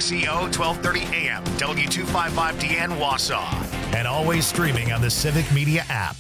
WXCO 1230 AM, W255DN Wausau, and always streaming on the Civic Media app.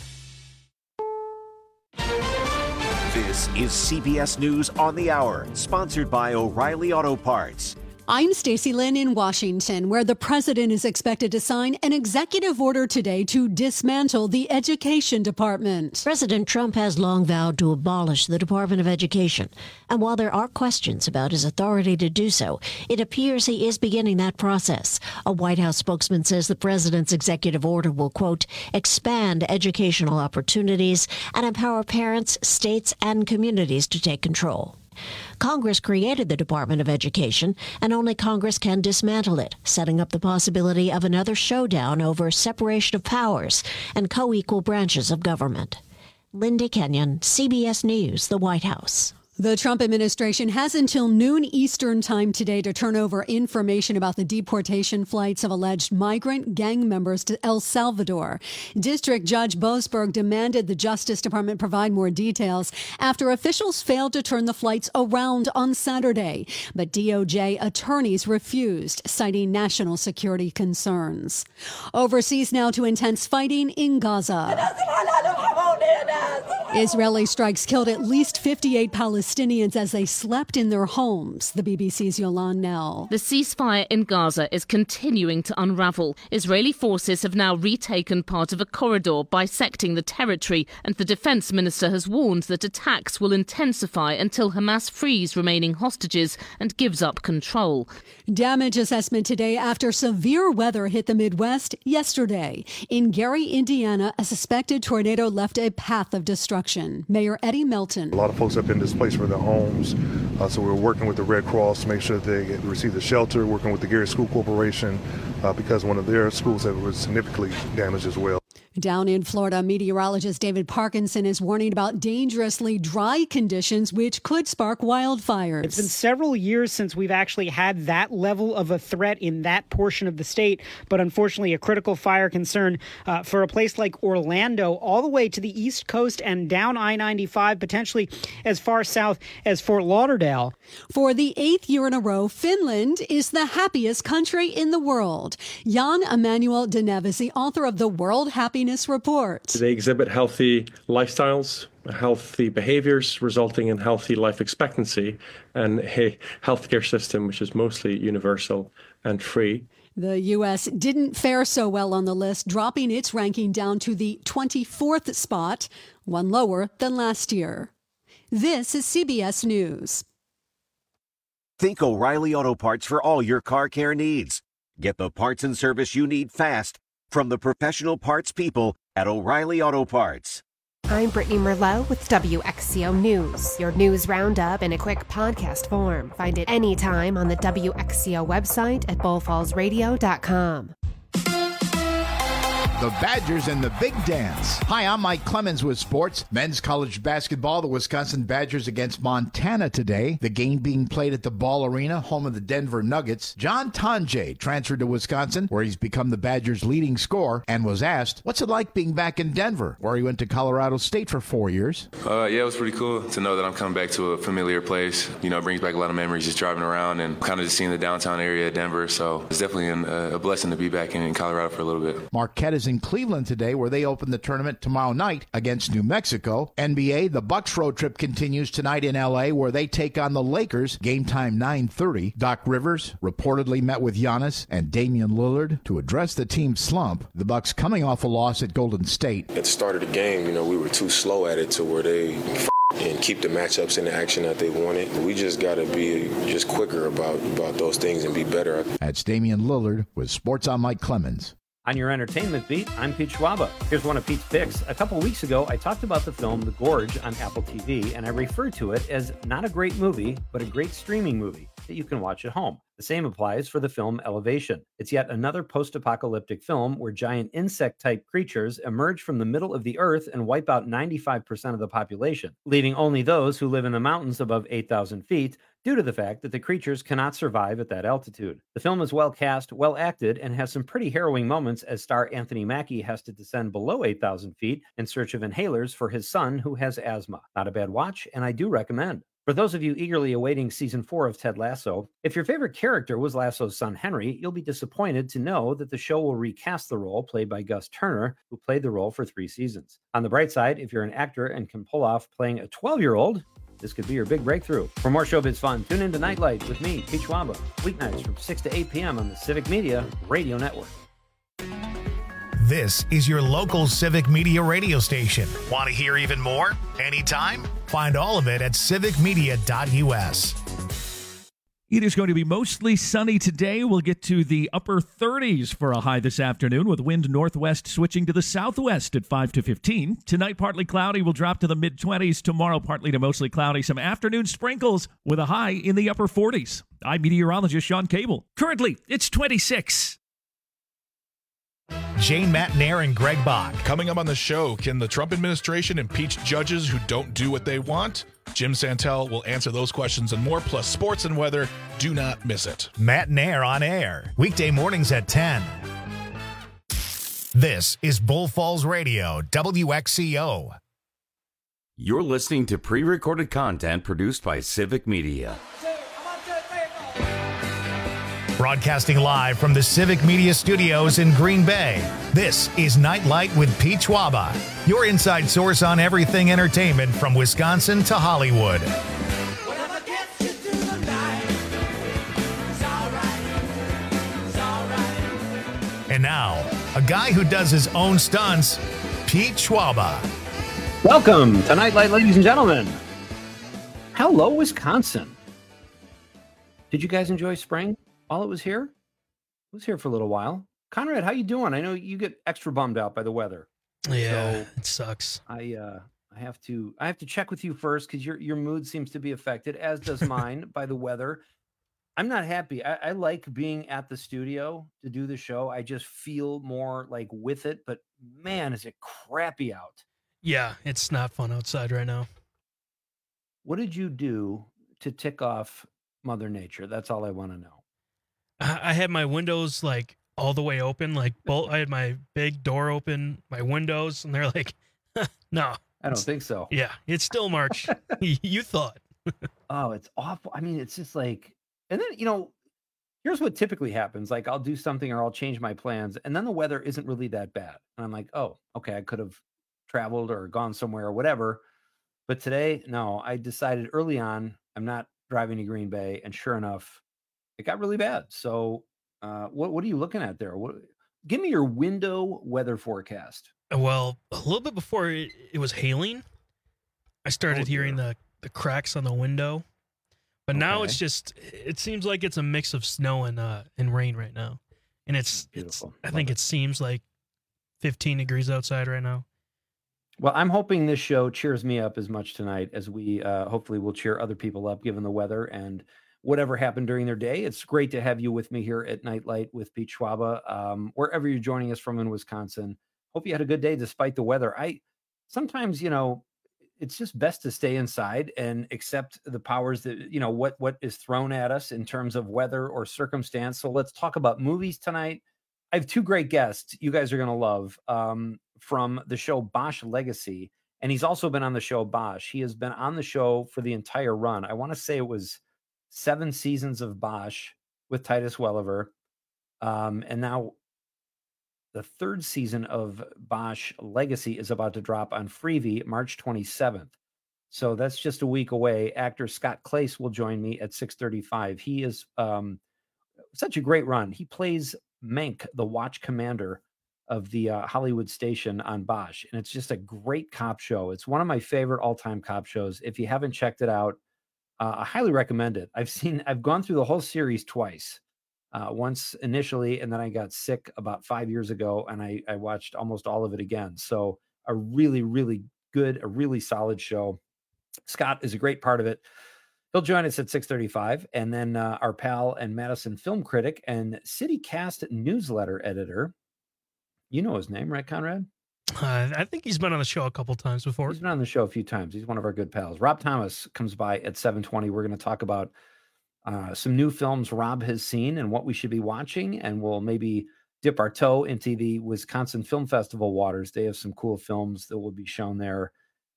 This is CBS News on the Hour, sponsored by O'Reilly Auto Parts. I'm Stacey Lynn in Washington, where the president is expected to sign an executive order today to dismantle the Education Department. President Trump has long vowed to abolish the Department of Education. And while there are questions about his authority to do so, it appears he is beginning that process. A White House spokesman says the president's executive order will, quote, expand educational opportunities and empower parents, states, and communities to take control. Congress created the Department of Education, and only Congress can dismantle it, setting up the possibility of another showdown over separation of powers and co-equal branches of government. Linda Kenyon, CBS News, the White House. The Trump administration has until noon Eastern time today to turn over information about the deportation flights of alleged migrant gang members to El Salvador. District Judge Boasberg demanded the Justice Department provide more details after officials failed to turn the flights around on Saturday. But DOJ attorneys refused, citing national security concerns. Overseas now to intense fighting in Gaza. Israeli strikes killed at least 58 Palestinians as they slept in their homes. The BBC's Yolande Nell. The ceasefire in Gaza is continuing to unravel. Israeli forces have now retaken part of a corridor bisecting the territory, and the defense minister has warned that attacks will intensify until Hamas frees remaining hostages and gives up control. Damage assessment today after severe weather hit the Midwest yesterday. In Gary, Indiana, a suspected tornado left a path of destruction. Mayor Eddie Melton. A lot of folks have been displaced from their homes, so we're working with the Red Cross to make sure that they receive the shelter, working with the Gary School Corporation because one of their schools was significantly damaged as well. Down in Florida, meteorologist David Parkinson is warning about dangerously dry conditions which could spark wildfires. It's been several years since we've actually had that level of a threat in that portion of the state, but unfortunately a critical fire concern for a place like Orlando, all the way to the East Coast and down I-95, potentially as far south as Fort Lauderdale. For the 8th year in a row, Finland is the happiest country in the world. Jan Emanuel Denev is the author of the World Happiness Report. They exhibit healthy lifestyles, healthy behaviors resulting in healthy life expectancy, and a healthcare system which is mostly universal and free. The U.S. didn't fare so well on the list, dropping its ranking down to the 24th spot, one lower than last year. This is CBS News. Think O'Reilly Auto Parts for all your car care needs. Get the parts and service you need fast from the professional parts people at O'Reilly Auto Parts. I'm Brittany Merlot with WXCO News, your news roundup in a quick podcast form. Find it anytime on the WXCO website at bullfallsradio.com. The Badgers and the Big Dance. Hi, I'm Mike Clemens with sports. Men's college basketball, the Wisconsin Badgers against Montana today. The game being played at the Ball Arena, home of the Denver Nuggets. John Tonje transferred to Wisconsin, where he's become the Badgers' leading scorer, and was asked, what's it like being back in Denver, where he went to Colorado State for 4 years? Yeah, it was pretty cool to know that I'm coming back to a familiar place. You know, it brings back a lot of memories just driving around and kind of just seeing the downtown area of Denver. So it's definitely a blessing to be back in Colorado for a little bit. Marquette is in Cleveland today, where they open the tournament tomorrow night against New Mexico. NBA, the Bucks road trip continues tonight in L.A., where they take on the Lakers. Game time 9:30. Doc Rivers reportedly met with Giannis and Damian Lillard to address the team's slump. The Bucks coming off a loss at Golden State. At the start of the game, we were too slow at it to where they and keep the matchups in the action that they wanted. We just got to be just quicker about those things and be better. That's Damian Lillard with Sports on Mike Clemens. On your entertainment beat, I'm Pete Schwaba. Here's one of Pete's picks. A couple weeks ago, I talked about the film The Gorge on Apple TV, and I referred to it as not a great movie, but a great streaming movie that you can watch at home. The same applies for the film Elevation. It's yet another post-apocalyptic film where giant insect-type creatures emerge from the middle of the earth and wipe out 95% of the population, leaving only those who live in the mountains above 8,000 feet due to the fact that the creatures cannot survive at that altitude. The film is well cast, well acted, and has some pretty harrowing moments as star Anthony Mackie has to descend below 8,000 feet in search of inhalers for his son who has asthma. Not a bad watch, and I do recommend. For those of you eagerly awaiting season 4 of Ted Lasso, if your favorite character was Lasso's son Henry, you'll be disappointed to know that the show will recast the role played by Gus Turner, who played the role for 3 seasons. On the bright side, if you're an actor and can pull off playing a 12-year-old, this could be your big breakthrough. For more showbiz fun, tune in to Nightlight with me, Pete Schwaba, weeknights from 6 to 8 p.m. on the Civic Media Radio Network. This is your local Civic Media radio station. Want to hear even more? Anytime? Find all of it at civicmedia.us. It is going to be mostly sunny today. We'll get to the upper 30s for a high this afternoon, with wind northwest switching to the southwest at 5 to 15. Tonight, partly cloudy, will drop to the mid-20s. Tomorrow, partly to mostly cloudy. Some afternoon sprinkles with a high in the upper 40s. I'm meteorologist Sean Cable. Currently, it's 26. Jane Matnair and Greg Bach. Coming up on the show, can the Trump administration impeach judges who don't do what they want? Jim Santel will answer those questions and more, plus sports and weather. Do not miss it. Matnair on air, weekday mornings at 10. This is Bull Falls Radio, WXCO. You're listening to pre-recorded content produced by Civic Media. Broadcasting live from the Civic Media Studios in Green Bay, this is Nightlight with Pete Schwaba, your inside source on everything entertainment from Wisconsin to Hollywood. And now, a guy who does his own stunts, Pete Schwaba. Welcome to Nightlight, ladies and gentlemen. Hello, Wisconsin. Did you guys enjoy spring? While it was here? It was here for a little while. Conrad, how you doing? I know you get extra bummed out by the weather. Yeah, so it sucks. I have to check with you first, because your mood seems to be affected, as does mine, by the weather. I'm not happy. I like being at the studio to do the show. I just feel more like with it, but man, is it crappy out. Yeah, it's not fun outside right now. What did you do to tick off Mother Nature? That's all I want to know. I had my windows like all the way open, like I had my big door open, my windows, and they're like, no. I don't think so. Yeah, it's still March. You thought. Oh, it's awful. I mean, it's just like, and then, here's what typically happens. Like, I'll do something or I'll change my plans, and then the weather isn't really that bad. And I'm like, oh, okay, I could have traveled or gone somewhere or whatever. But today, no, I decided early on, I'm not driving to Green Bay. And sure enough, it got really bad. So what are you looking at there? Give me your window weather forecast. Well, a little bit before it was hailing, I started hearing the cracks on the window. But now it's just, it seems like it's a mix of snow and rain right now. And it's I think it seems like 15 degrees outside right now. Well, I'm hoping this show cheers me up as much tonight as we hopefully will cheer other people up, given the weather and whatever happened during their day. It's great to have you with me here at Nightlight with Pete Schwaba, wherever you're joining us from in Wisconsin. Hope you had a good day despite the weather. Sometimes, it's just best to stay inside and accept the powers that, what is thrown at us in terms of weather or circumstance. So let's talk about movies tonight. I have two great guests you guys are going to love from the show Bosch Legacy. And he's also been on the show Bosch. He has been on the show for the entire run. I want to say it was 7 seasons of Bosch with Titus Welliver. And now the 3rd season of Bosch Legacy is about to drop on Freevee March 27th. So that's just a week away. Actor Scott Clace will join me at 6:35. He is such a great run. He plays Menk, the watch commander of the Hollywood station on Bosch. And it's just a great cop show. It's one of my favorite all-time cop shows. If you haven't checked it out, I highly recommend it. I've gone through the whole series twice. Once initially, and then I got sick about 5 years ago, and I watched almost all of it again. So a really, really good, a really solid show. Scott is a great part of it. He'll join us at 6:35, and then our pal and Madison film critic and CityCast newsletter editor. You know his name, right, Conrad? I think he's been on the show a couple times before. He's been on the show a few times. He's one of our good pals. Rob Thomas comes by at 7:20. We're going to talk about some new films Rob has seen and what we should be watching, and we'll maybe dip our toe into the Wisconsin Film Festival waters. They have some cool films that will be shown there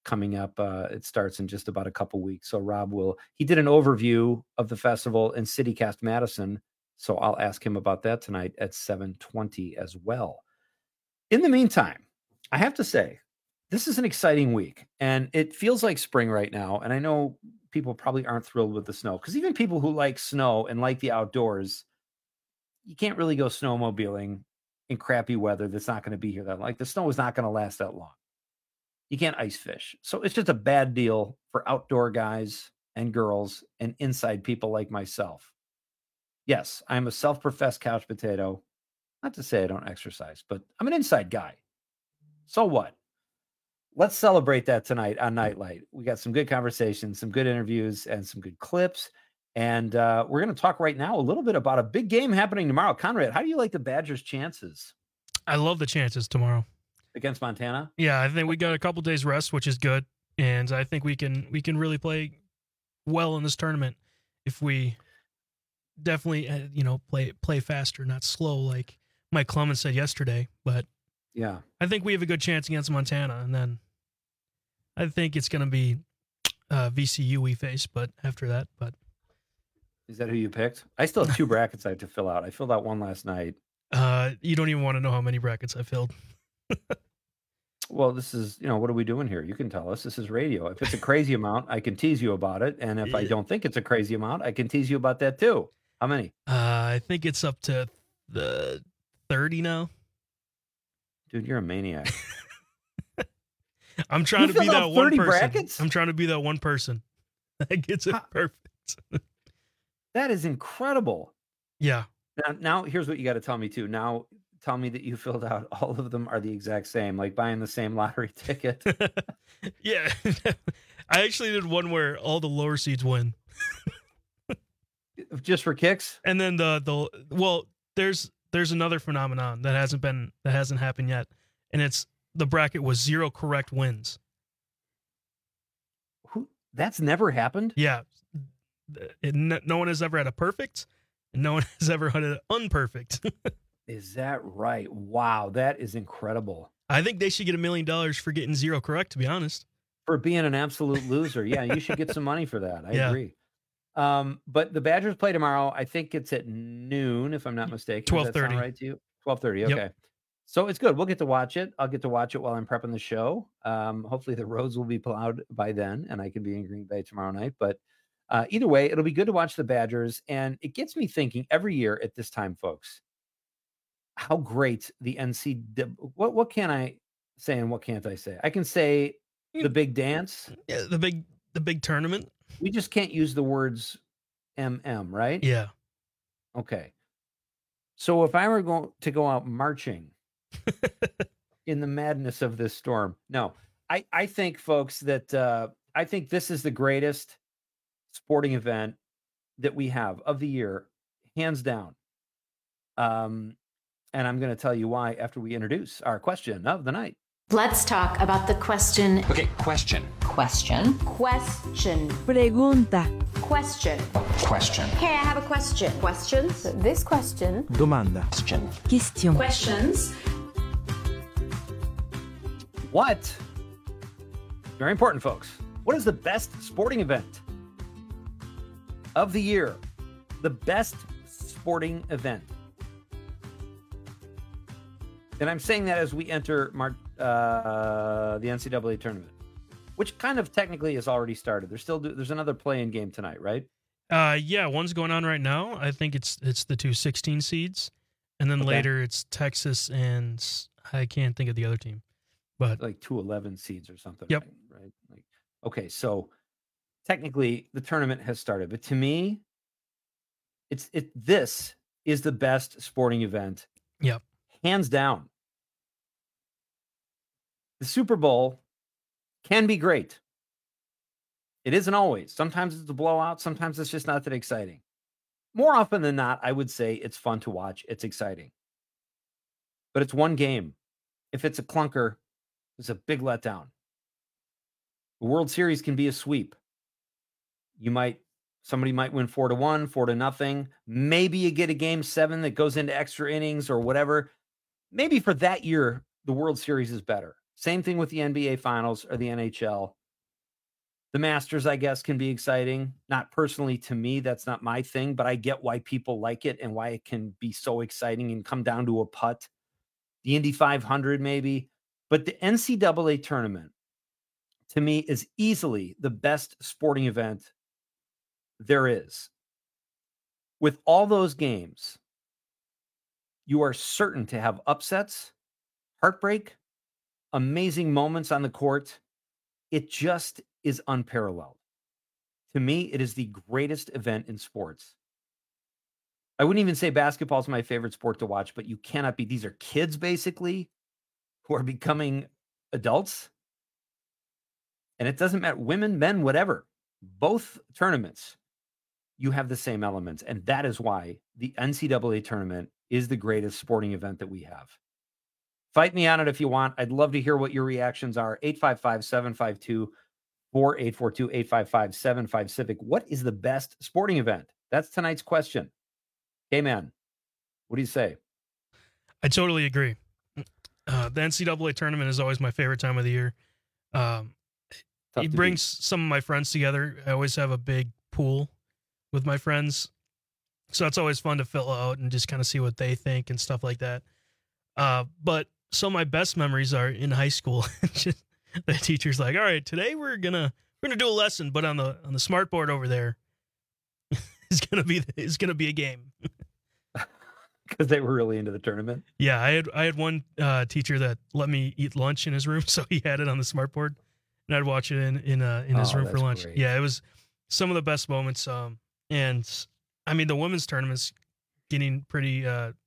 coming up. It starts in just about a couple weeks. So Rob he did an overview of the festival in CityCast Madison. So I'll ask him about that tonight at 7:20 as well. In the meantime, I have to say, this is an exciting week, and it feels like spring right now. And I know people probably aren't thrilled with the snow, because even people who like snow and like the outdoors, you can't really go snowmobiling in crappy weather that's not going to be here that long. Like, the snow is not going to last that long. You can't ice fish. So it's just a bad deal for outdoor guys and girls and inside people like myself. Yes, I'm a self-professed couch potato. Not to say I don't exercise, but I'm an inside guy. So what? Let's celebrate that tonight on Nightlight. We got some good conversations, some good interviews, and some good clips. And we're going to talk right now a little bit about a big game happening tomorrow. Conrad, how do you like the Badgers' chances? I love the chances tomorrow. Against Montana? Yeah, I think we got a couple days rest, which is good. And I think we can really play well in this tournament if we definitely, play faster, not slow, like Mike Clemens said yesterday. But yeah, I think we have a good chance against Montana. And then I think it's going to be VCU we face, but after that, but. Is that who you picked? I still have 2 brackets I have to fill out. I filled out one last night. You don't even want to know how many brackets I filled. Well, this is, what are we doing here? You can tell us. This is radio. If it's a crazy amount, I can tease you about it. And if I don't think it's a crazy amount, I can tease you about that too. How many? I think it's up to the 30 now. Dude, you're a maniac. I'm trying to be that one person. Brackets? I'm trying to be that one person that gets it perfect. That is incredible. Yeah. Now here's what you got to tell me too. Now tell me that you filled out all of them are the exact same, like buying the same lottery ticket. Yeah. I actually did one where all the lower seeds win. Just for kicks? And then there's another phenomenon that hasn't happened yet. And it's the bracket was 0 correct wins. That's never happened? Yeah. No one has ever had a perfect, and no one has ever had an unperfect. Is that right? Wow, that is incredible. I think they should get $1 million for getting 0 correct, to be honest. For being an absolute loser. Yeah, you should get some money for that. I agree. But the Badgers play tomorrow. I think it's at noon, if I'm not mistaken. 12:30. Does that sound right to you? 12:30, okay. Yep. So it's good. We'll get to watch it. I'll get to watch it while I'm prepping the show. Hopefully the roads will be plowed by then, and I can be in Green Bay tomorrow night. But either way, it'll be good to watch the Badgers. And it gets me thinking every year at this time, folks, how great the NCAA, what can I say and what can't I say? I can say the big dance. Yeah, the big tournament. We just can't use the words MM, right? Yeah. Okay. So if I were going to go out marching in the madness of this storm, no, I think, folks, that I think this is the greatest sporting event that we have of the year, hands down. And I'm going to tell you why after we introduce our question of the night. Let's talk about the question. Okay, question. Question. Question. Pregunta. Question. Question. Hey, I have a question. Questions? This question. Domanda. Question. Question. Questions. What? Very important, folks. What is the best sporting event of the year? The best sporting event. And I'm saying that as we enter the NCAA tournament, which kind of technically has already started. There's another play-in game tonight, right? Yeah, one's going on right now. I think it's the 2 16 seeds, and then later it's Texas and I can't think of the other team, but like 2 11 seeds or something. Yep. Right. Like, okay, so technically the tournament has started, but to me, this is the best sporting event. Yep. Hands down. The Super Bowl can be great. It isn't always. Sometimes it's a blowout. Sometimes it's just not that exciting. More often than not, I would say it's fun to watch. It's exciting. But it's one game. If it's a clunker, it's a big letdown. The World Series can be a sweep. Somebody might win 4-1, 4-0. Maybe you get a game 7 that goes into extra innings or whatever. Maybe for that year, the World Series is better. Same thing with the NBA Finals or the NHL. The Masters, I guess, can be exciting. Not personally to me, that's not my thing, but I get why people like it and why it can be so exciting and come down to a putt. The Indy 500 maybe, but the NCAA tournament to me is easily the best sporting event there is. With all those games, you are certain to have upsets, heartbreak, amazing moments on the court. It just is unparalleled. To me, it is the greatest event in sports. I wouldn't even say basketball is my favorite sport to watch, but you cannot be. These are kids, basically, who are becoming adults. And it doesn't matter, women, men, whatever. Both tournaments, you have the same elements. And that is why the NCAA tournament is the greatest sporting event that we have. Fight me on it if you want. I'd love to hear what your reactions are. 855-752-4842, 855-75-CIVIC. What is the best sporting event? That's tonight's question. Hey, man, what do you say? I totally agree. The NCAA tournament is always my favorite time of the year. It brings some of my friends together. I always have a big pool with my friends. So it's always fun to fill out and just kind of see what they think and stuff like that. But some of my best memories are in high school. The teacher's like, all right, today we're gonna do a lesson, but on the smart board over there is gonna be a game. Because they were really into the tournament. Yeah, I had one teacher that let me eat lunch in his room, so he had it on the smart board, and I'd watch it in his room for lunch. Great. Yeah, it was some of the best moments. And I mean, the women's tournament's getting pretty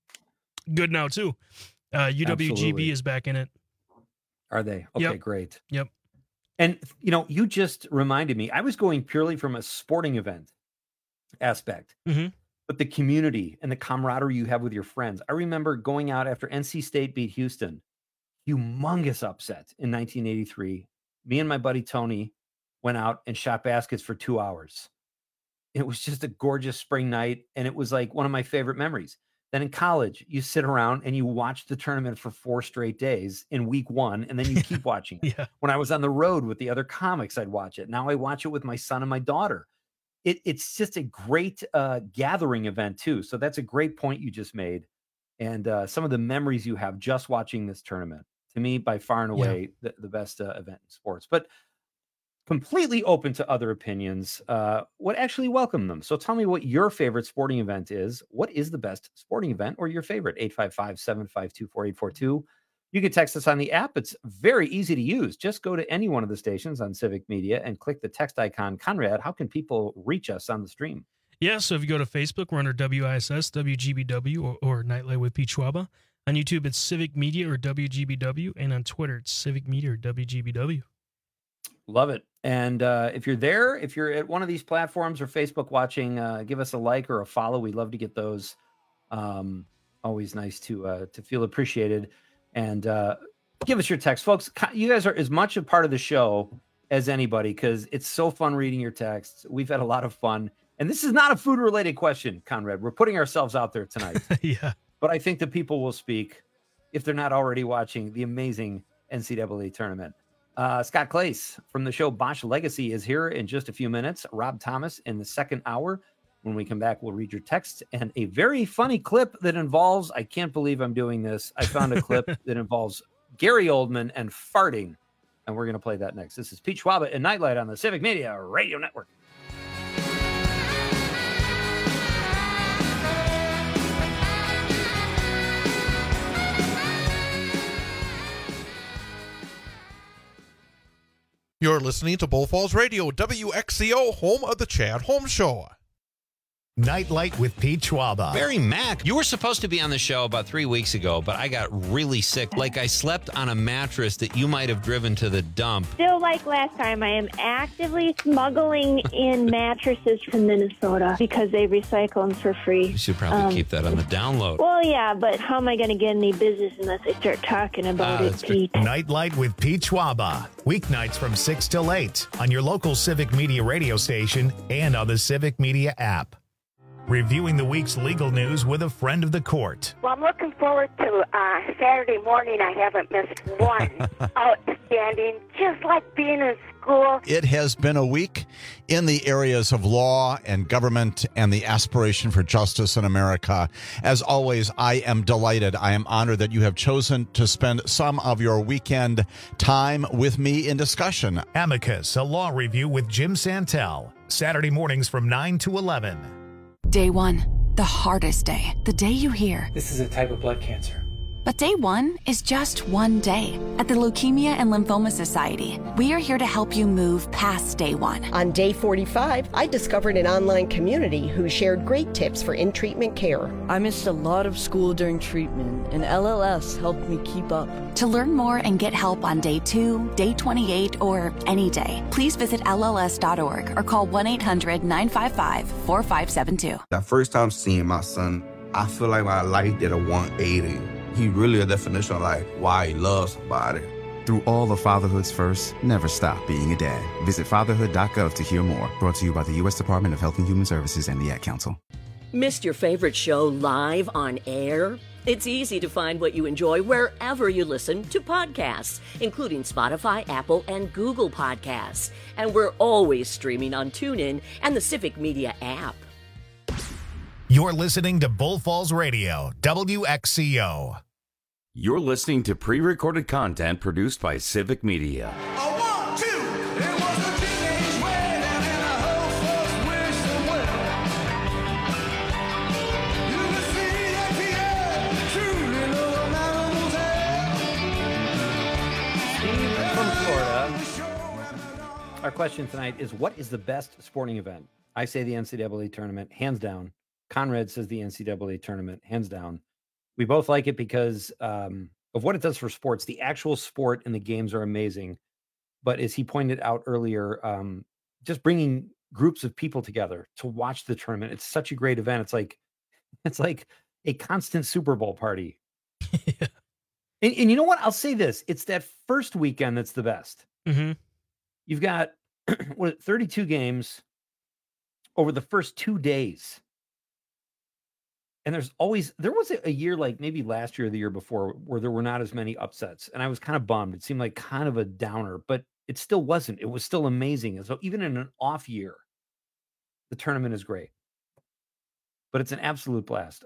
good now too. UWGB Absolutely. Is back in it. Are they? Okay, yep. Great. Yep. And you just reminded me. I was going purely from a sporting event aspect. Mm-hmm. But the community and the camaraderie you have with your friends. I remember going out after NC State beat Houston, humongous upset in 1983. Me and my buddy Tony went out and shot baskets for 2 hours. It was just a gorgeous spring night, and it was like one of my favorite memories. Then in college, you sit around and you watch the tournament for 4 straight days in week 1, and then you keep watching it. Yeah. When I was on the road with the other comics, I'd watch it. Now I watch it with my son and my daughter. It's just a great gathering event, too. So that's a great point you just made. And some of the memories you have just watching this tournament, to me, by far and away, the best event in sports. But completely open to other opinions, would actually welcome them. So tell me what your favorite sporting event is. What is the best sporting event or your favorite? 855-752-4842. You can text us on the app. It's very easy to use. Just go to any one of the stations on Civic Media and click the text icon. Conrad, how can people reach us on the stream? Yeah, so if you go to Facebook, we're under WISS, WGBW, or Nightlight with Pete Schwaba. On YouTube, it's Civic Media or WGBW. And on Twitter, it's Civic Media or WGBW. Love it. And if you're there, if you're at one of these platforms or Facebook watching, give us a like or a follow. We'd love to get those. Always nice to feel appreciated. And give us your text. Folks, you guys are as much a part of the show as anybody because it's so fun reading your texts. We've had a lot of fun. And this is not a food-related question, Conrad. We're putting ourselves out there tonight. Yeah. But I think the people will speak if they're not already watching the amazing NCAA tournament. Scott Clace from the show Bosch Legacy is here in just a few minutes. Rob Thomas in the second hour. When we come back, we'll read your text and a very funny clip that involves, I can't believe I'm doing this. I found a clip that involves Gary Oldman and farting, and we're going to play that next. This is Pete Schwaba and Nightlight on the Civic Media Radio Network. You're listening to Bull Falls Radio, WXCO, home of the Chad Holmes Show. Nightlight with Pete Schwaba. Barry Mack, you were supposed to be on the show about 3 weeks ago, but I got really sick. Like I slept on a mattress that you might have driven to the dump. Still like last time, I am actively smuggling in mattresses from Minnesota because they recycle them for free. You should probably keep that on the download. Well, yeah, but how am I going to get any business unless I start talking about it, Pete? Nightlight with Pete Schwaba. Weeknights from 6 till 8 on your local Civic Media radio station and on the Civic Media app. Reviewing the week's legal news with a friend of the court. Well, I'm looking forward to Saturday morning. I haven't missed one. Outstanding, just like being in school. It has been a week in the areas of law and government and the aspiration for justice in America. As always, I am delighted. I am honored that you have chosen to spend some of your weekend time with me in discussion. Amicus, a law review with Jim Santel. Saturday mornings from 9 to 11. Day 1, the hardest day. The day you hear, "This is a type of blood cancer." But day 1 is just one day. At the Leukemia and Lymphoma Society, we are here to help you move past day 1. On day 45, I discovered an online community who shared great tips for in-treatment care. I missed a lot of school during treatment, and LLS helped me keep up. To learn more and get help on day 2, day 28, or any day, please visit LLS.org or call 1-800-955-4572. That first time seeing my son, I feel like my life did a 180. He really a definition of like why he loves somebody. Through all of fatherhood's first, never stop being a dad. Visit fatherhood.gov to hear more. Brought to you by the U.S. Department of Health and Human Services and the Ad Council. Missed your favorite show live on air? It's easy to find what you enjoy wherever you listen to podcasts, including Spotify, Apple, and Google Podcasts. And we're always streaming on TuneIn and the Civic Media app. You're listening to Bull Falls Radio, WXCO. You're listening to pre-recorded content produced by Civic Media. From Florida, our question tonight is, what is the best sporting event? I say the NCAA tournament, hands down. Conrad says the NCAA tournament, hands down. We both like it because of what it does for sports. The actual sport and the games are amazing. But as he pointed out earlier, just bringing groups of people together to watch the tournament, it's such a great event. It's like a constant Super Bowl party. Yeah. And you know what? I'll say this. It's that first weekend that's the best. Mm-hmm. You've got 32 games over the first 2 days. And there was a year like maybe last year or the year before where there were not as many upsets. And I was kind of bummed. It seemed like kind of a downer, but it still wasn't. It was still amazing. And so even in an off year, the tournament is great. But it's an absolute blast.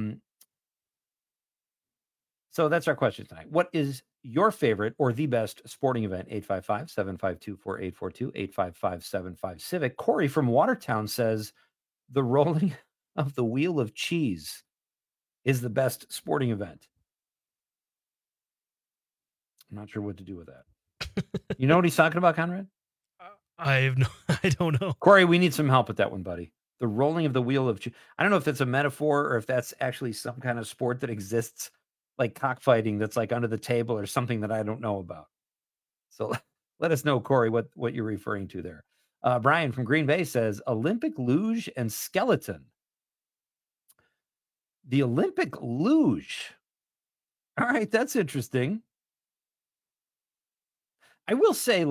So that's our question tonight. What is your favorite or the best sporting event? 855-752-4842, 855-75-CIVIC. Corey from Watertown says the rolling of the wheel of cheese is the best sporting event. I'm not sure what to do with that. You know what he's talking about, Conrad? I don't know. Corey, we need some help with that one, buddy. The rolling of the wheel of cheese. I don't know if that's a metaphor or if that's actually some kind of sport that exists, like cockfighting, that's like under the table or something that I don't know about. So let us know, Corey, what you're referring to there. Brian from Green Bay says Olympic luge and skeleton. The Olympic luge. All right, that's interesting. I will say,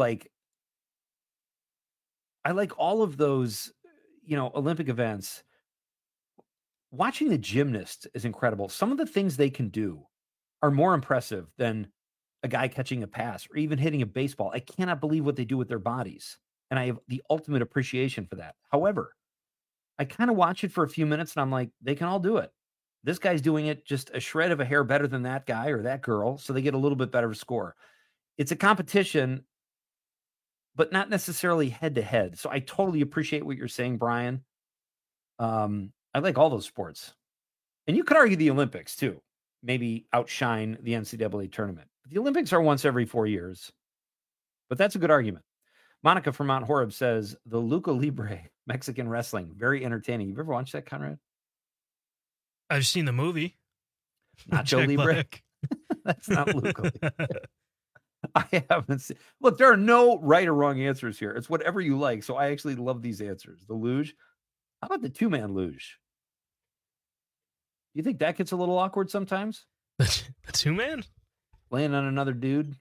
I like all of those, Olympic events. Watching the gymnast is incredible. Some of the things they can do are more impressive than a guy catching a pass or even hitting a baseball. I cannot believe what they do with their bodies. And I have the ultimate appreciation for that. However, I kind of watch it for a few minutes and I'm like, they can all do it. This guy's doing it just a shred of a hair better than that guy or that girl, so they get a little bit better score. It's a competition, but not necessarily head-to-head. So I totally appreciate what you're saying, Brian. I like all those sports. And you could argue the Olympics, too. Maybe outshine the NCAA tournament. The Olympics are once every 4 years. But that's a good argument. Monica from Mount Horeb says, the Lucha Libre, Mexican wrestling, very entertaining. You've ever watched that, Conrad? I've seen the movie. Nacho Libre? That's not Lucha Libre. I haven't seen. Look, there are no right or wrong answers here. It's whatever you like. So I actually love these answers. The luge. How about the two-man luge? Do you think that gets a little awkward sometimes? The two-man? Laying on another dude?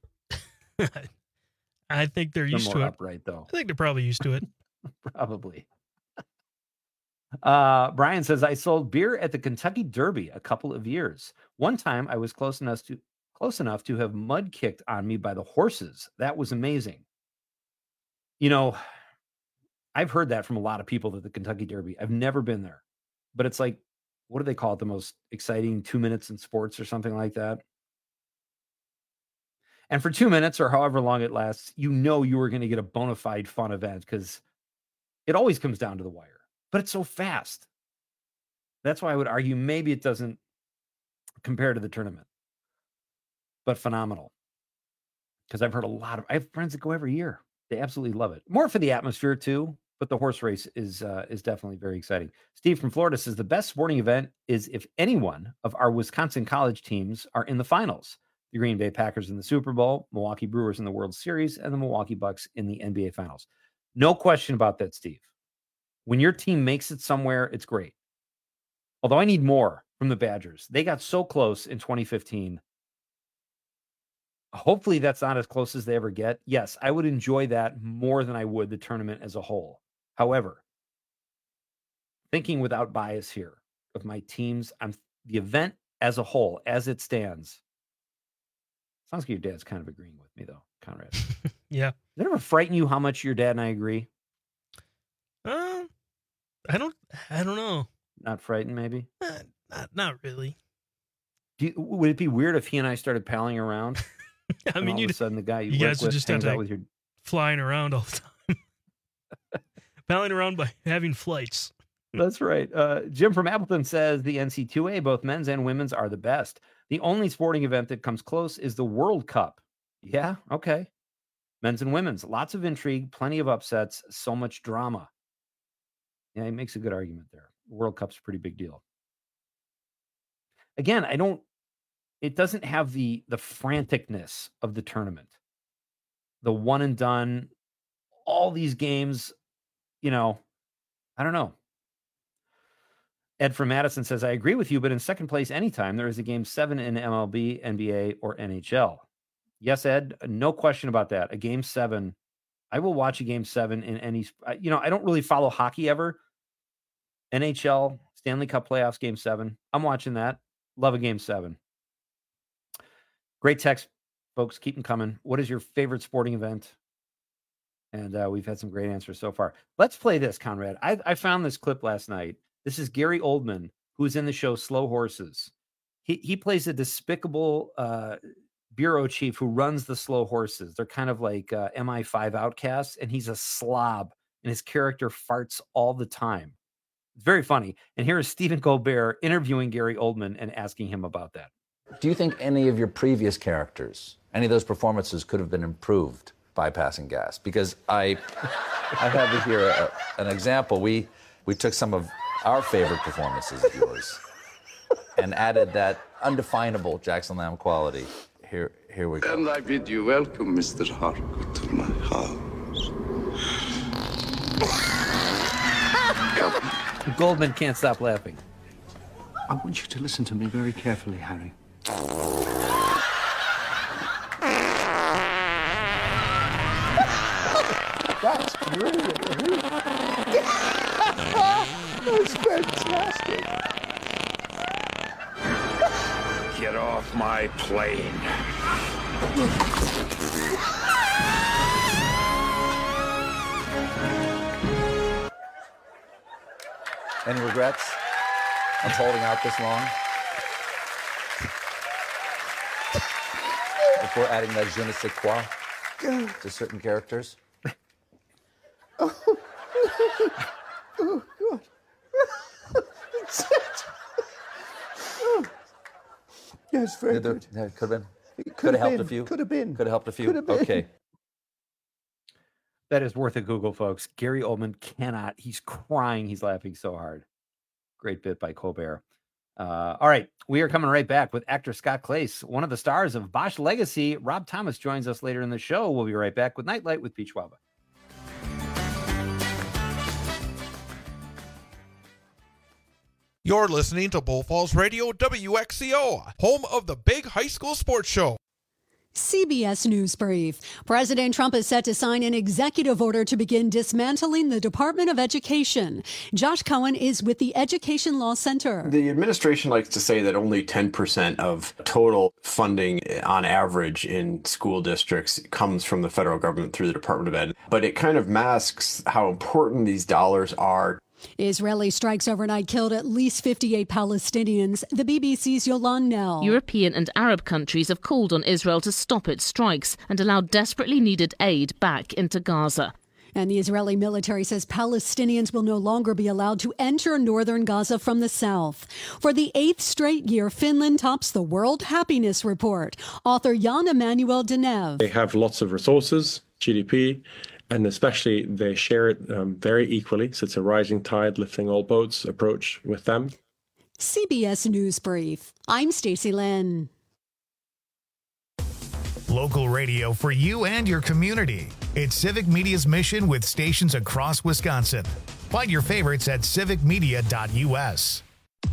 I think they're used to it. Upright, though. I think they're probably used to it. Probably. Brian says, I sold beer at the Kentucky Derby a couple of years. One time I was close enough to have mud kicked on me by the horses. That was amazing. You know, I've heard that from a lot of people at the Kentucky Derby. I've never been there, but it's like, what do they call it? The most exciting 2 minutes in sports or something like that. And for 2 minutes or however long it lasts, you know you are going to get a bona fide fun event because it always comes down to the wire. But it's so fast. That's why I would argue maybe it doesn't compare to the tournament. But phenomenal. Because I have friends that go every year. They absolutely love it. More for the atmosphere too, but the horse race is definitely very exciting. Steve from Florida says the best sporting event is if any one of our Wisconsin college teams are in the finals. The Green Bay Packers in the Super Bowl, Milwaukee Brewers in the World Series, and the Milwaukee Bucks in the NBA Finals. No question about that, Steve. When your team makes it somewhere, it's great. Although I need more from the Badgers. They got so close in 2015. Hopefully that's not as close as they ever get. Yes, I would enjoy that more than I would the tournament as a whole. However, thinking without bias here of my teams, the event as a whole, as it stands. Sounds like your dad's kind of agreeing with me, though, Conrad. Yeah. Does it ever frighten you how much your dad and I agree? I don't know. Not frightened, maybe? Not really. Would it be weird if he and I started palling around? I mean, all of a sudden the guy you guys would just hangs have out to with your flying around all the time. Palling around by having flights. That's right. Jim from Appleton says the NC2A, both men's and women's, are the best. The only sporting event that comes close is the World Cup. Yeah, okay. Men's and women's, lots of intrigue, plenty of upsets, so much drama. Yeah, he makes a good argument there. The World Cup's a pretty big deal. Again, it doesn't have the franticness of the tournament. The one and done, all these games, I don't know. Ed from Madison says, I agree with you, but in second place anytime there is a game 7 in MLB, NBA, or NHL. Yes, Ed, no question about that. A game 7. I will watch a game 7 in any, I don't really follow hockey ever. NHL, Stanley Cup playoffs, game 7. I'm watching that. Love a game 7. Great text, folks. Keep them coming. What is your favorite sporting event? And we've had some great answers so far. Let's play this, Conrad. I found this clip last night. This is Gary Oldman, who's in the show Slow Horses. He plays a despicable bureau chief who runs the Slow Horses. They're kind of like MI5 outcasts, and he's a slob, and his character farts all the time. It's very funny. And here is Stephen Colbert interviewing Gary Oldman and asking him about that. Do you think any of your previous characters, any of those performances could have been improved by passing gas? Because I have here an example. We took some of our favorite performances of yours and added that undefinable Jackson Lamb quality. Here we go. And I bid you welcome, Mr. Harcourt, to my house. Goldman can't stop laughing. I want you to listen to me very carefully, Harry. That's brilliant. That's fantastic. Get off my plane. Any regrets of holding out this long? Before adding that je ne sais quoi to certain characters? Oh, God. Yes, very good. Could have been. Could have helped a few. Could have been. Could have helped a few. Could have been. Okay. That is worth a Google, folks. Gary Oldman cannot. He's crying. He's laughing so hard. Great bit by Colbert. All right. We are coming right back with actor Scott Clace, one of the stars of Bosch Legacy. Rob Thomas joins us later in the show. We'll be right back with Nightlight with Pete Schwaba. You're listening to Bull Falls Radio WXCO, home of the big high school sports show. CBS News Brief. President Trump is set to sign an executive order to begin dismantling the Department of Education. Josh Cohen is with the Education Law Center. The administration likes to say that only 10% of total funding on average in school districts comes from the federal government through the Department of Ed. But it kind of masks how important these dollars are. Israeli strikes overnight killed at least 58 Palestinians. The BBC's Yolande Nell. European and Arab countries have called on Israel to stop its strikes and allow desperately needed aid back into Gaza. And the Israeli military says Palestinians will no longer be allowed to enter northern Gaza from the south. For the 8th straight year, Finland tops the World Happiness Report. Author Jan Emanuel Denev. They have lots of resources, GDP, and especially they share it very equally. So it's a rising tide lifting all boats approach with them. CBS News Brief. I'm Stacey Lynn. Local radio for you and your community. It's Civic Media's mission with stations across Wisconsin. Find your favorites at civicmedia.us.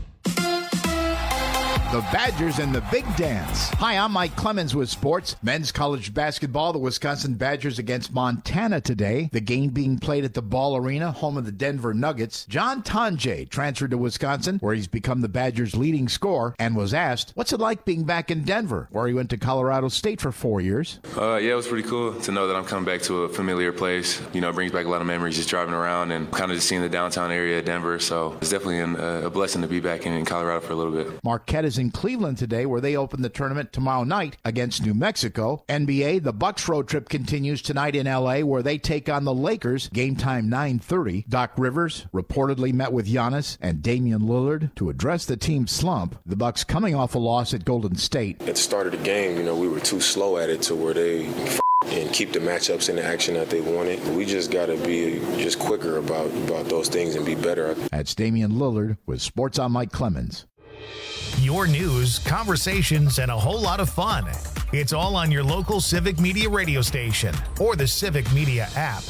The Badgers and the Big Dance. Hi, I'm Mike Clemens with sports. Men's college basketball, the Wisconsin Badgers against Montana today. The game being played at the Ball Arena, home of the Denver Nuggets. John Tonje transferred to Wisconsin, where he's become the Badgers' leading scorer, and was asked, what's it like being back in Denver, where he went to Colorado State for 4 years? Yeah, it was pretty cool to know that I'm coming back to a familiar place. You know, it brings back a lot of memories just driving around and kind of just seeing the downtown area of Denver. So it's definitely a blessing to be back in Colorado for a little bit. Marquette is in Cleveland today, where they open the tournament tomorrow night against New Mexico. NBA, the Bucks road trip continues tonight in L.A., where they take on the Lakers. Game time 9:30. Doc Rivers reportedly met with Giannis and Damian Lillard to address the team's slump. The Bucks coming off a loss at Golden State. At the start of the game, we were too slow at it to where they and keep the matchups in the action that they wanted. We just got to be just quicker about those things and be better. That's Damian Lillard with Sports on Mike Clemens. Your news, conversations, and a whole lot of fun. It's all on your local Civic Media radio station or the Civic Media app.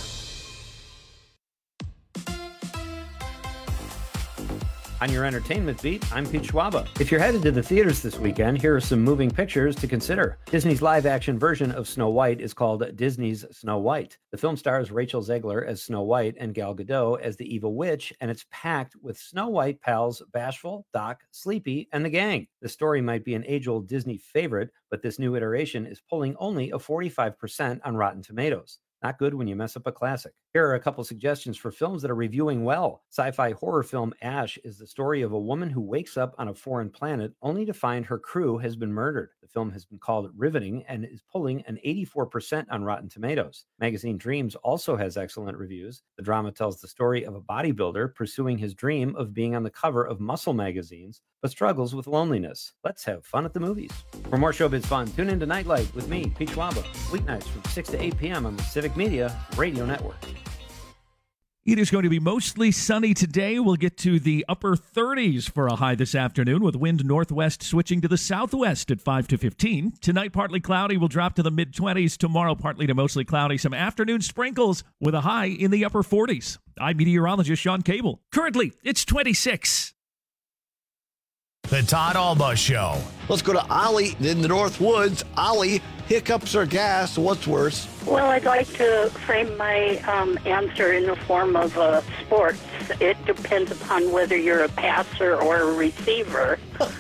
On your entertainment beat, I'm Pete Schwaba. If you're headed to the theaters this weekend, here are some moving pictures to consider. Disney's live-action version of Snow White is called Disney's Snow White. The film stars Rachel Zegler as Snow White and Gal Gadot as the evil witch, and it's packed with Snow White pals Bashful, Doc, Sleepy, and the gang. The story might be an age-old Disney favorite, but this new iteration is pulling only a 45% on Rotten Tomatoes. Not good when you mess up a classic. Here are a couple suggestions for films that are reviewing well. Sci-fi horror film Ash is the story of a woman who wakes up on a foreign planet only to find her crew has been murdered. The film has been called riveting and is pulling an 84% on Rotten Tomatoes. Magazine Dreams also has excellent reviews. The drama tells the story of a bodybuilder pursuing his dream of being on the cover of muscle magazines, but struggles with loneliness. Let's have fun at the movies. For more showbiz fun, tune in to Nightlight with me, Pete Schwaba, weeknights from 6 to 8 p.m. on the Civic Media Radio Network. It is going to be mostly sunny today. We'll get to the upper 30s for a high this afternoon, with wind northwest switching to the southwest at 5 to 15. Tonight, partly cloudy, will drop to the mid-20s. Tomorrow, partly to mostly cloudy. Some afternoon sprinkles with a high in the upper 40s. I'm meteorologist Sean Cable. Currently, it's 26. The Todd Alba Show. Let's go to Ollie in the North Woods. Ollie, hiccups or gas? What's worse? Well, I'd like to frame my answer in the form of sports. It depends upon whether you're a passer or a receiver.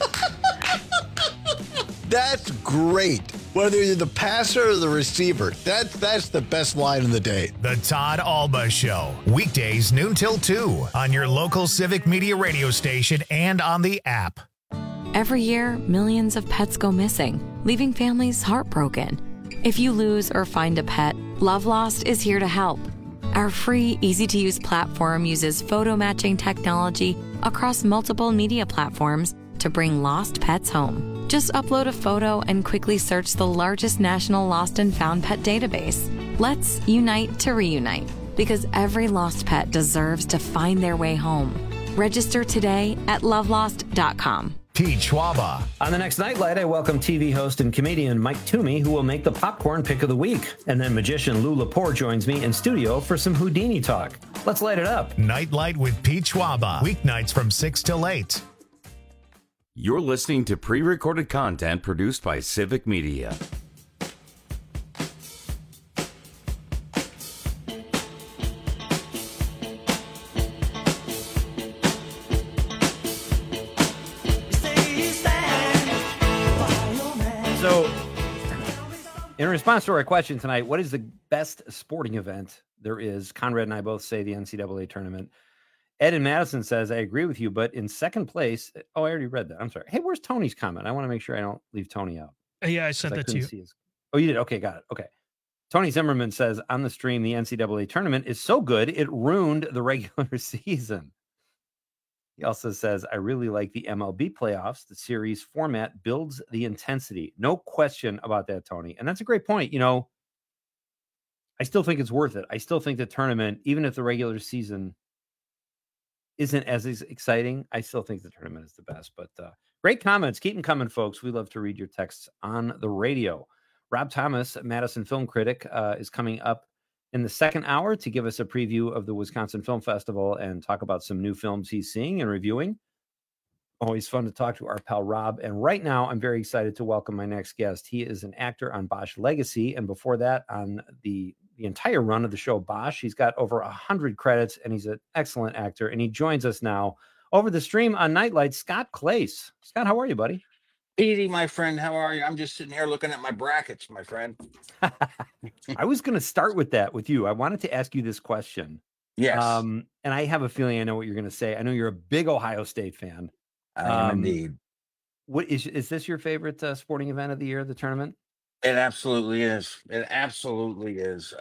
That's great. Whether you're the passer or the receiver, that's the best line of the day. The Todd Alba Show. Weekdays noon till 2 on your local Civic Media radio station and on the app. Every year, millions of pets go missing, leaving families heartbroken. If you lose or find a pet, Love Lost is here to help. Our free, easy-to-use platform uses photo matching technology across multiple media platforms to bring lost pets home. Just upload a photo and quickly search the largest national lost and found pet database. Let's unite to reunite, because every lost pet deserves to find their way home. Register today at lovelost.com. Pete Schwaba. On the next Nightlight, I welcome TV host and comedian Mike Toomey, who will make the popcorn pick of the week. And then magician Lou Lepore joins me in studio for some Houdini talk. Let's light it up. Nightlight with Pete Schwaba. Weeknights from 6 till 8. You're listening to pre-recorded content produced by Civic Media. So, in response to our question tonight, what is the best sporting event there is? Conrad and I both say the NCAA tournament. Ed in Madison says, I agree with you, but in second place, I already read that. I'm sorry. Hey, where's Tony's comment? I want to make sure I don't leave Tony out. Yeah, I sent that to you. Oh, you did? Okay, got it. Okay. Tony Zimmerman says on the stream, the NCAA tournament is so good, it ruined the regular season. He also says, I really like the MLB playoffs. The series format builds the intensity. No question about that, Tony. And that's a great point. You know, I still think it's worth it. I still think the tournament, even if the regular season isn't as exciting, I still think the tournament is the best. But great comments. Keep them coming, folks. We love to read your texts on the radio. Rob Thomas, Madison film critic, is coming up in the second hour to give us a preview of the Wisconsin Film Festival and talk about some new films he's seeing and reviewing. Always fun to talk to our pal Rob. And right now, I'm very excited to welcome my next guest. He is an actor on Bosch Legacy, and before that, on the entire run of the show Bosch. He's got over 100 credits, and he's an excellent actor. And he joins us now over the stream on Nightlight, Scott Clace. Scott, how are you, buddy? Petey, my friend, how are you? I'm just sitting here looking at my brackets, my friend. I was going to start with that with you. I wanted to ask you this question. Yes. And I have a feeling I know what you're going to say. I know you're a big Ohio State fan. I am indeed. What is this your favorite sporting event of the year, the tournament? It absolutely is. It absolutely is.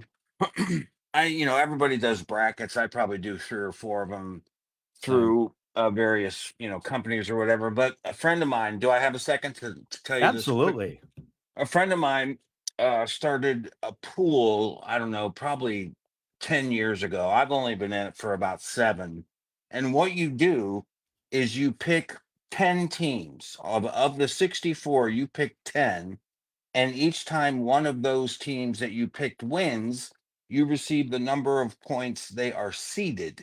Everybody does brackets. I probably do 3 or 4 of them through various, companies or whatever. But a friend of mine, do I have a second to tell you Absolutely. this? A friend of mine started a pool, I don't know, probably 10 years ago. I've only been in it for about 7. And what you do is you pick 10 teams. Of the 64, you pick 10. And each time one of those teams that you picked wins, you receive the number of points they are seeded.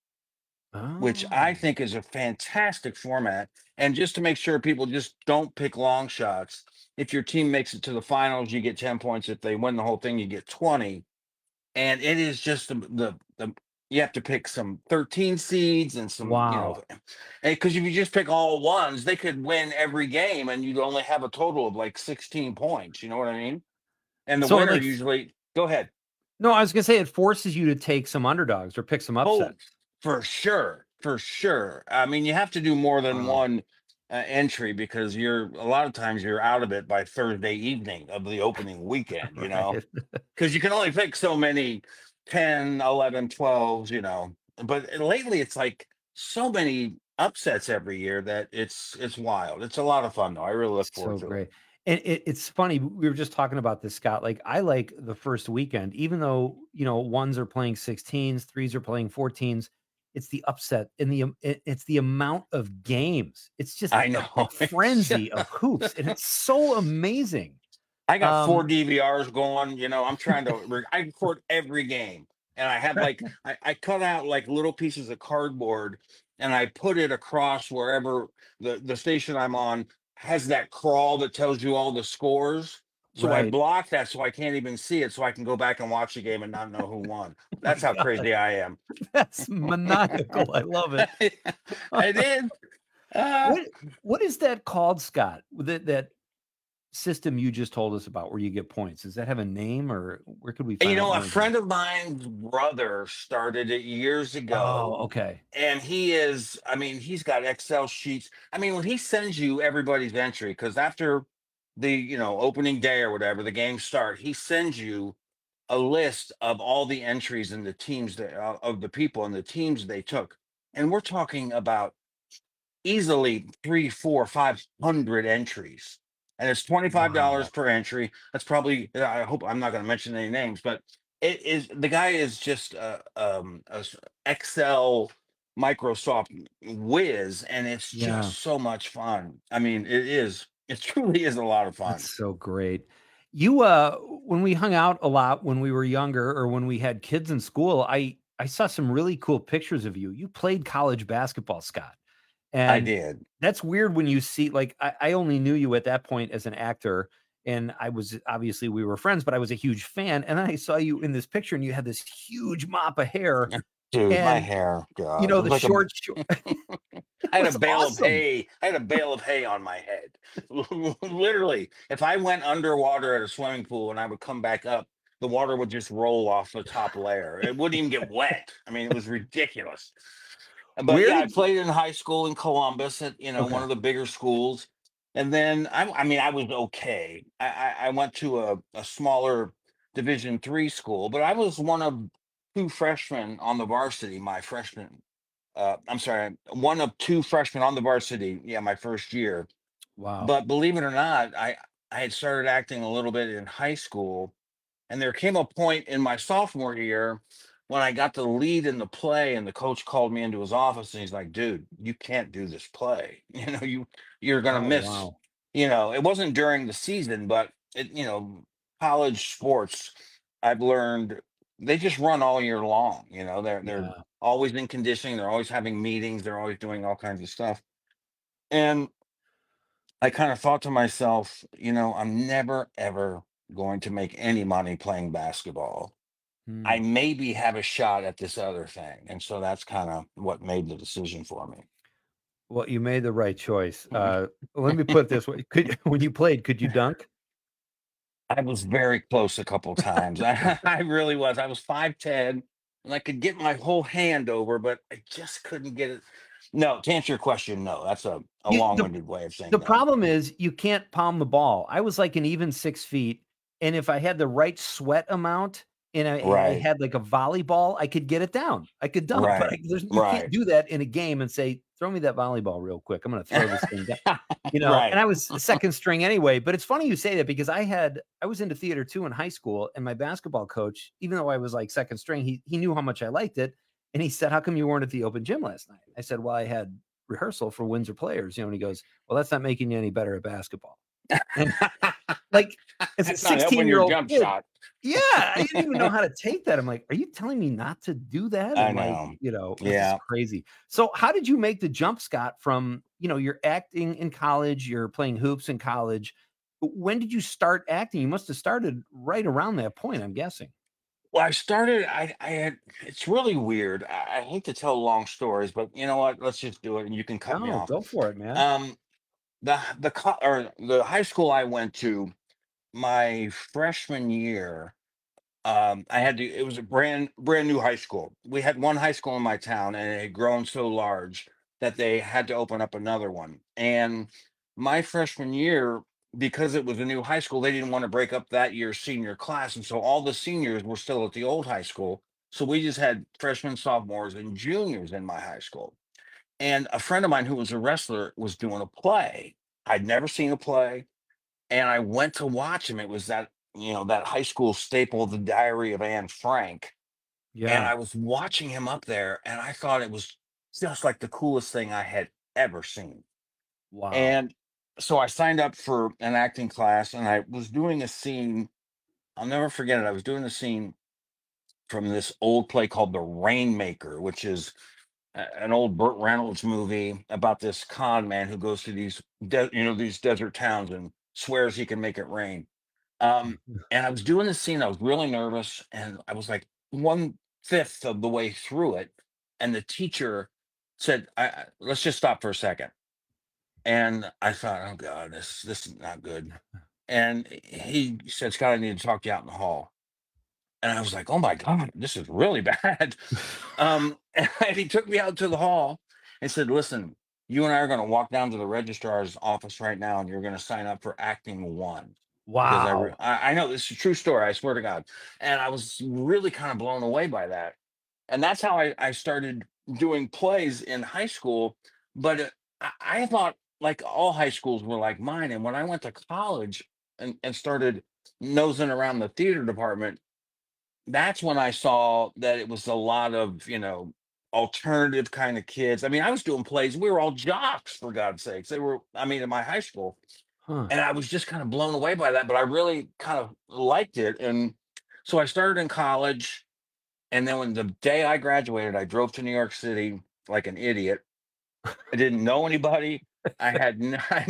Which I think is a fantastic format. And just to make sure people just don't pick long shots, if your team makes it to the finals, you get 10 points. If they win the whole thing, you get 20. And it is just the you have to pick some 13 seeds and some, because if you just pick all ones, they could win every game and you'd only have a total of like 16 points. You know what I mean? And the winner usually, go ahead. No, I was going to say it forces you to take some underdogs or pick some upsets. For sure. I mean, you have to do more than one entry because a lot of times you're out of it by Thursday evening of the opening weekend, because you can only pick so many 10, 11, 12s, but lately it's like so many upsets every year that it's wild. It's a lot of fun though. I really look forward to it. And it's funny. We were just talking about this, Scott. Like I like the first weekend, even though, ones are playing 16s, 3s are playing 14s. It's the upset and it's the amount of games. It's just a frenzy of hoops, and it's so amazing. I got 4 DVRs going. I'm trying to. I record every game, and I have I cut out like little pieces of cardboard, and I put it across wherever the station I'm on has that crawl that tells you all the scores. So I block that so I can't even see it, so I can go back and watch the game and not know who won. That's how crazy I am. That's maniacal. I love it. I did. What is that called, Scott? That system you just told us about where you get points. Does that have a name, or where could we find it? A friend of mine's brother started it years ago. Oh, okay. And he's got Excel sheets. I mean, when he sends you everybody's entry, because after the opening day or whatever, the games start, he sends you a list of all the entries and the teams of the people and the teams they took. And we're talking about easily 300, 400, 500 entries. And it's $25 per entry. That's probably, I hope I'm not going to mention any names, but it is, the guy is just a Excel Microsoft whiz, and it's just so much fun. I mean, it truly is a lot of fun. That's so great. You, when we hung out a lot when we were younger or when we had kids in school, I saw some really cool pictures of you. You played college basketball, Scott. And I did. That's weird when you see, like, I only knew you at that point as an actor, and obviously we were friends, but I was a huge fan. And then I saw you in this picture and you had this huge mop of hair Dude, my And hair, God, you it know was the like short. I had a was bale of awesome. hay. I had a bale of hay on my head. Literally, if I went underwater at a swimming pool and I would come back up, the water would just roll off the top layer. It wouldn't even get wet. I mean, it was ridiculous. But Where yeah, I did played in high school in Columbus at one Okay. of the bigger schools, and then I mean, I was okay. I went to a smaller Division III school, but I was one of two freshmen on the varsity my freshman. I'm sorry, one of two freshmen on the varsity. Yeah, my first year. Wow. But believe it or not, I had started acting a little bit in high school, and there came a point in my sophomore year when I got the lead in the play, and the coach called me into his office, and he's like, "Dude, you can't do this play. You're gonna Oh, miss." wow. It wasn't during the season, but college sports, I've learned they just run all year long. They're Yeah. always in conditioning. They're always having meetings. They're always doing all kinds of stuff. And I kind of thought to myself, I'm never ever going to make any money playing basketball. I Hmm. maybe have a shot at this other thing. And so that's kind of what made the decision for me. Well, you made the right choice. Let me put it this way: when you played, could you dunk? I was very close a couple times. I really was. I was 5'10", and I could get my whole hand over, but I just couldn't get it. No, to answer your question, no. That's a You, the long-winded way of saying the no. problem is you can't palm the ball. I was like an even 6 feet, and if I had the right sweat amount and I Right, had like a volleyball, I could get it down. I could dunk, but right, you can't right, do that in a game and say, "Throw me that volleyball real quick. I'm going to throw this thing down." And right. I was second string anyway. But it's funny you say that because I was into theater too in high school, and my basketball coach, even though I was like second string, he knew how much I liked it, and he said, "How come you weren't at the open gym last night?" I said, "Well, I had rehearsal for Windsor Players," and he goes, "Well, that's not making you any better at basketball." And like as a That's not helping your 16-year-old jump kid, shot. yeah, I didn't even know how to take that. I'm like, "Are you telling me not to do that?" I And like, know. this is Yeah. crazy. So how did you make the jump, Scott, from, you're acting in college, you're playing hoops in college. When did you start acting? You must have started right around that point, I'm guessing. Well, I started. I had. It's really weird. I hate to tell long stories, but you know what? Let's just do it, and you can cut me No, off. go for it, man. Um, the high school I went to, my freshman year, I had to. It was a brand new high school. We had one high school in my town, and it had grown so large that they had to open up another one. And my freshman year, because it was a new high school, they didn't want to break up that year's senior class, and so all the seniors were still at the old high school. So we just had freshmen, sophomores, and juniors in my high school. And a friend of mine who was a wrestler was doing a play. I'd never seen a play, and I went to watch him. It was that high school staple, The Diary of Anne Frank. And Yeah. I was watching him up there, and I thought it was just like the coolest thing I had ever seen. Wow. And so I signed up for an acting class, and I was doing a scene. I'll never forget it. I was doing a scene from this old play called The Rainmaker, which is an old Burt Reynolds movie about this con man who goes to these desert towns and swears he can make it rain. And I was doing this scene. I was really nervous, and I was like 1/5 of the way through it, and the teacher said, "Let's just stop for a second." And I thought, "Oh God, this is not good." And he said, "Scott, I need to talk to you out in the hall." And I was like, "Oh my God, this is really bad." And he took me out to the hall and said, "Listen, you and I are going to walk down to the registrar's office right now, and you're going to sign up for acting one." Because Wow. I know this is a true story. I swear to God. And I was really kind of blown away by that. And that's how I started doing plays in high school. But I thought like all high schools were like mine. And when I went to college and started nosing around the theater department, that's when I saw that it was a lot of, alternative kind of kids. I mean, I was doing plays. We were all jocks, for God's sakes. In my high school. Huh. And I was just kind of blown away by that, but I really kind of liked it. And so I started in college. And then when the day I graduated, I drove to New York City like an idiot. I didn't know anybody. I had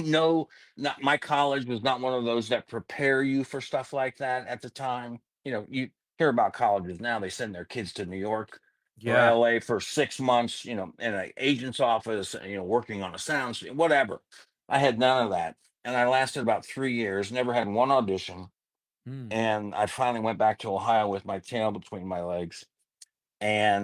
not my college was not one of those that prepare you for stuff like that at the time. You hear about colleges now, they send their kids to New York for LA for 6 months, in an agent's office, working on a sound, whatever. I had none of that. And I lasted about 3 years, never had one audition. And I finally went back to Ohio with my tail between my legs. And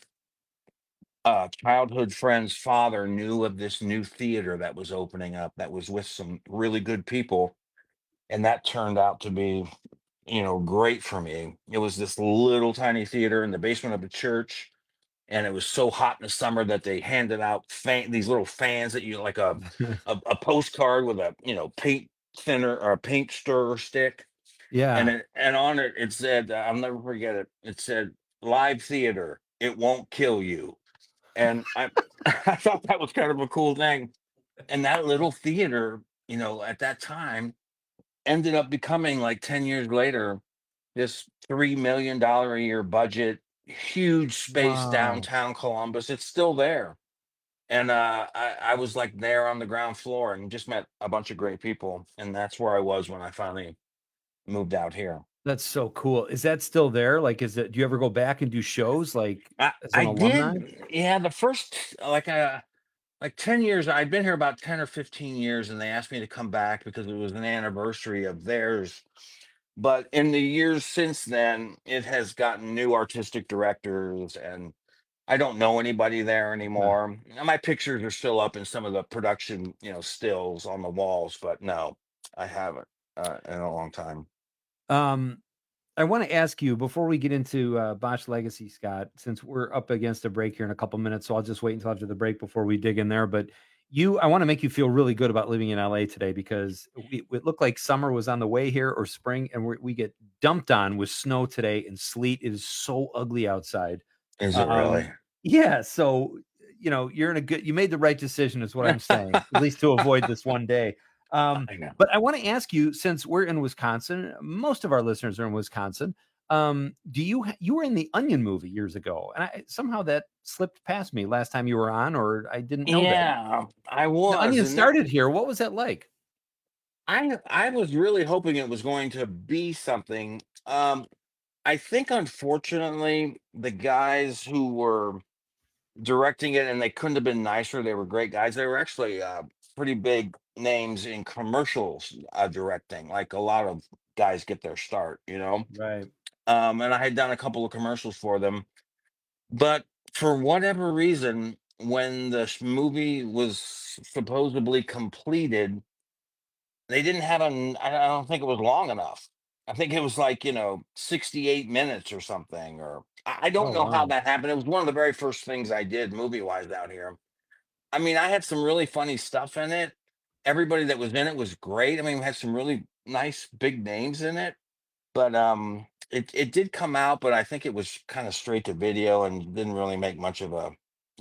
a childhood friend's father knew of this new theater that was opening up that was with some really good people. And that turned out to be, great for me. It was this little tiny theater in the basement of a church. And it was so hot in the summer that they handed out these little fans that you like a postcard with a, paint thinner or a paint stirrer stick. Yeah. And on it, it said, I'll never forget it. It said, "Live theater, it won't kill you." And I thought that was kind of a cool thing. And that little theater, at that time ended up becoming, like 10 years later, this $3 million a year budget, huge space downtown Columbus. It's still there. And I was like there on the ground floor and just met a bunch of great people. And that's where I was when I finally moved out here. That's so cool. Is that still there? Like, do you ever go back and do shows as an alumni? Did. Yeah, the first like 10 years. I'd been here about 10 or 15 years, and they asked me to come back because it was an anniversary of theirs. But in the years since then, it has gotten new artistic directors, and I don't know anybody there anymore. My pictures are still up in some of the production, stills on the walls, but no, I haven't in a long time. I want to ask you before we get into Bosch Legacy, Scott, since we're up against a break here in a couple minutes, so I'll just wait until after the break before we dig in there. But I want to make you feel really good about living in LA today, because it looked like summer was on the way here, or spring, and we get dumped on with snow today and sleet. It is so ugly outside. Is it really? Yeah. So, you made the right decision is what I'm saying, at least to avoid this one day. But I want to ask you, since we're in Wisconsin, most of our listeners are in Wisconsin. You were in the Onion movie years ago, and somehow that slipped past me last time you were on, or I didn't know that. Yeah, I was. The Onion started here. What was that like? I was really hoping it was going to be something. I think, unfortunately, the guys who were directing it, and they couldn't have been nicer. They were great guys. They were actually pretty big names in commercials directing. Like a lot of guys get their start, Right. And I had done a couple of commercials for them, but for whatever reason, when the movie was supposedly completed, they didn't have I don't think it was long enough. I think it was like 68 minutes or something, or I don't know how that happened. It was one of the very first things I did movie wise out here. I mean, I had some really funny stuff in it. Everybody that was in it was great. I mean, we had some really nice big names in it, but it did come out, but I think it was kind of straight to video and didn't really make much of a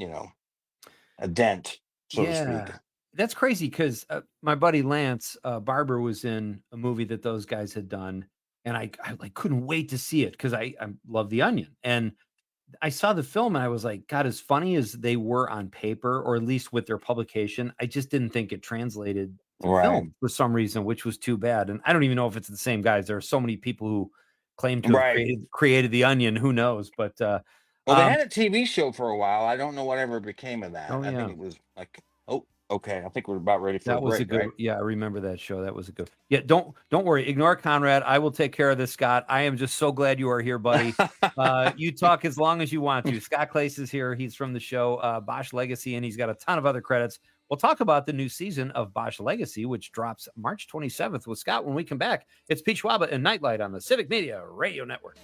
dent, so to speak. That's crazy, because my buddy Lance Barber was in a movie that those guys had done, and I couldn't wait to see it because I love The Onion. And I saw the film and I was like, God, as funny as they were on paper, or at least with their publication, I just didn't think it translated to film for some reason, which was too bad. And I don't even know if it's the same guys. There are so many people who claim to have created The Onion. Who knows? But well, they had a TV show for a while. I don't know whatever became of that. I think it was like, okay, I think we're about ready for that. Was a good, yeah. I remember that show. That was a good. Yeah, don't worry. Ignore Conrad. I will take care of this, Scott. I am just so glad you are here, buddy. You talk as long as you want to. Scott Clace is here. He's from the show Bosch Legacy, and he's got a ton of other credits. We'll talk about the new season of Bosch Legacy, which drops March 27th with Scott when we come back. It's Pete Schwaba and Nightlight on the Civic Media Radio Network.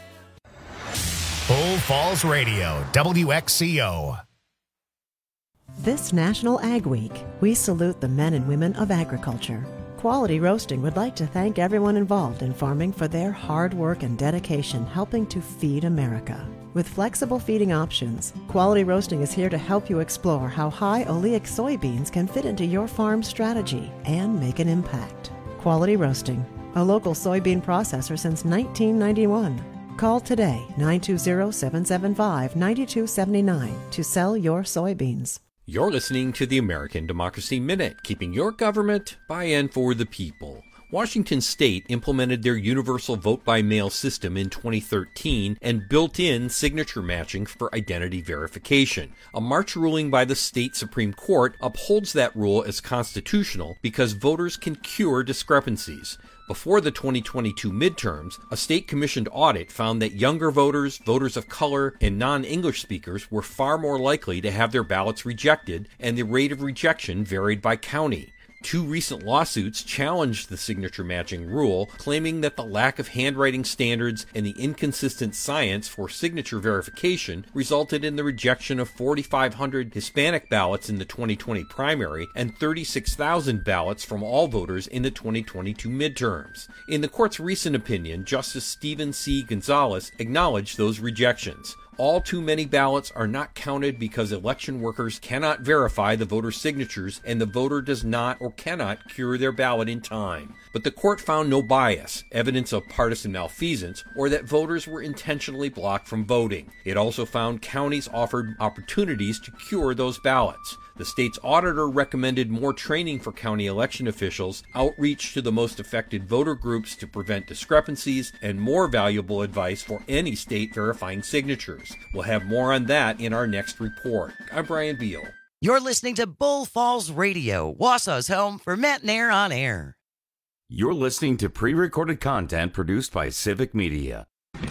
Falls Radio, WXCO. This National Ag Week, we salute the men and women of agriculture. Quality Roasting would like to thank everyone involved in farming for their hard work and dedication helping to feed America. With flexible feeding options, Quality Roasting is here to help you explore how high oleic soybeans can fit into your farm strategy and make an impact. Quality Roasting, a local soybean processor since 1991. Call today 920-775-9279 to sell your soybeans. You're listening to the American Democracy Minute, keeping your government by and for the people. Washington State implemented their universal vote-by-mail system in 2013 and built in signature matching for identity verification. A March ruling by the state Supreme Court upholds that rule as constitutional because voters can cure discrepancies. Before the 2022 midterms, a state-commissioned audit found that younger voters, voters of color, and non-English speakers were far more likely to have their ballots rejected, and the rate of rejection varied by county. 2 recent lawsuits challenged the signature matching rule, claiming that the lack of handwriting standards and the inconsistent science for signature verification resulted in the rejection of 4,500 Hispanic ballots in the 2020 primary and 36,000 ballots from all voters in the 2022 midterms. In the court's recent opinion, Justice Stephen C. Gonzalez acknowledged those rejections. All too many ballots are not counted because election workers cannot verify the voter's signatures and the voter does not or cannot cure their ballot in time. But the court found no bias, evidence of partisan malfeasance, or that voters were intentionally blocked from voting. It also found counties offered opportunities to cure those ballots. The state's auditor recommended more training for county election officials, outreach to the most affected voter groups to prevent discrepancies, and more valuable advice for any state verifying signatures. We'll have more on that in our next report. I'm Brian Beal. You're listening to Bull Falls Radio, Wausau's home for Matt Nair on air. You're listening to pre-recorded content produced by Civic Media.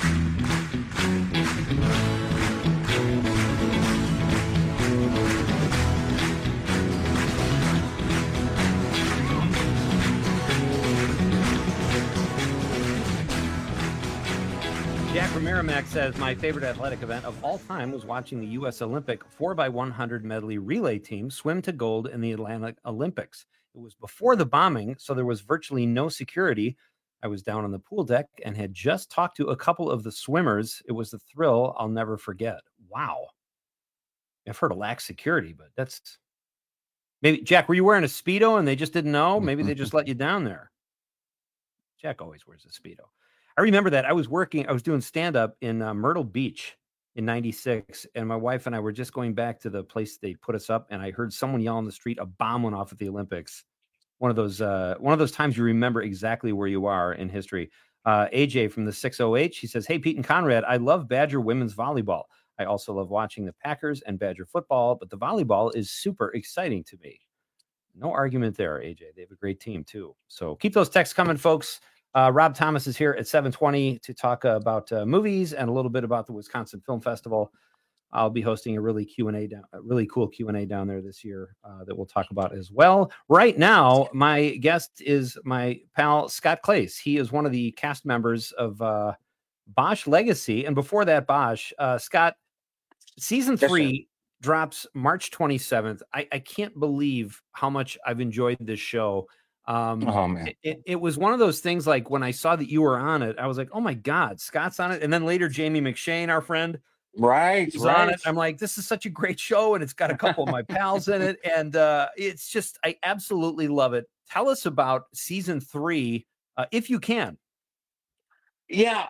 Jack from Merrimack says, my favorite athletic event of all time was watching the U.S. Olympic 4x100 medley relay team swim to gold in the Atlanta Olympics. It was before the bombing, so there was virtually no security. I was down on the pool deck and had just talked to a couple of the swimmers. It was a thrill I'll never forget. Wow. I've heard of lax security, but that's... Maybe, Jack, were you wearing a Speedo and they just didn't know? Maybe they just let you down there. Jack always wears a Speedo. I remember that I was doing stand-up in Myrtle Beach in 96, and my wife and I were just going back to the place they put us up, and I heard someone yell on the street, a bomb went off at the Olympics. One of those times you remember exactly where you are in history. AJ from the 608, she says, hey, Pete and Conrad, I love Badger women's volleyball. I also love watching the Packers and Badger football, but the volleyball is super exciting to me. No argument there, AJ. They have a great team, too. So keep those texts coming, folks. Rob Thomas is here at 7:20 to talk about movies and a little bit about the Wisconsin Film Festival. I'll be hosting a really cool Q&A down there this year that we'll talk about as well. Right now, my guest is my pal Scott Clace. He is one of the cast members of Bosch Legacy, and before that, Bosch. Scott, season 3 drops March 27th. I can't believe how much I've enjoyed this show. Oh man, it was one of those things. Like when I saw that you were on it, I was like, "Oh my God, Scott's on it!" And then later, Jamie McShane, our friend, right, on it. I'm like, "This is such a great show," and it's got a couple of my pals in it, and it's just, I absolutely love it. Tell us about season 3, if you can. Yeah,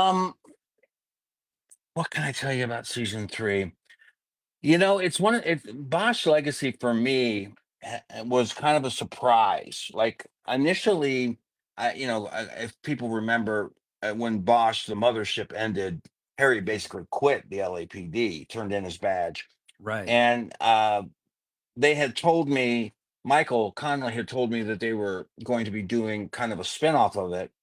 what can I tell you about season 3? You know, Bosch Legacy for me was kind of a surprise. Like initially, if people remember when Bosch, the mothership, ended, Harry basically quit the LAPD, turned in his badge. Right. And they had told me, Michael Connelly had told me that they were going to be doing kind of a spinoff of it.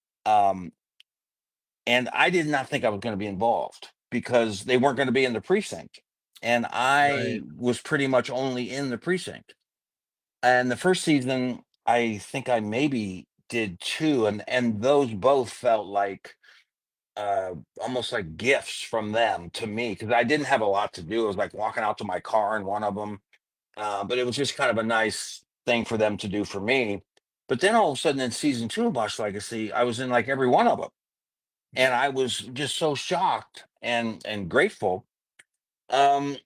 And I did not think I was going to be involved because they weren't going to be in the precinct. And I was pretty much only in the precinct. And the first season, I think I maybe did 2, and those both felt like almost like gifts from them to me, because I didn't have a lot to do. It was like walking out to my car in one of them, but it was just kind of a nice thing for them to do for me. But then all of a sudden in season 2 of Bosch Legacy, I was in like every one of them. And I was just so shocked and grateful. This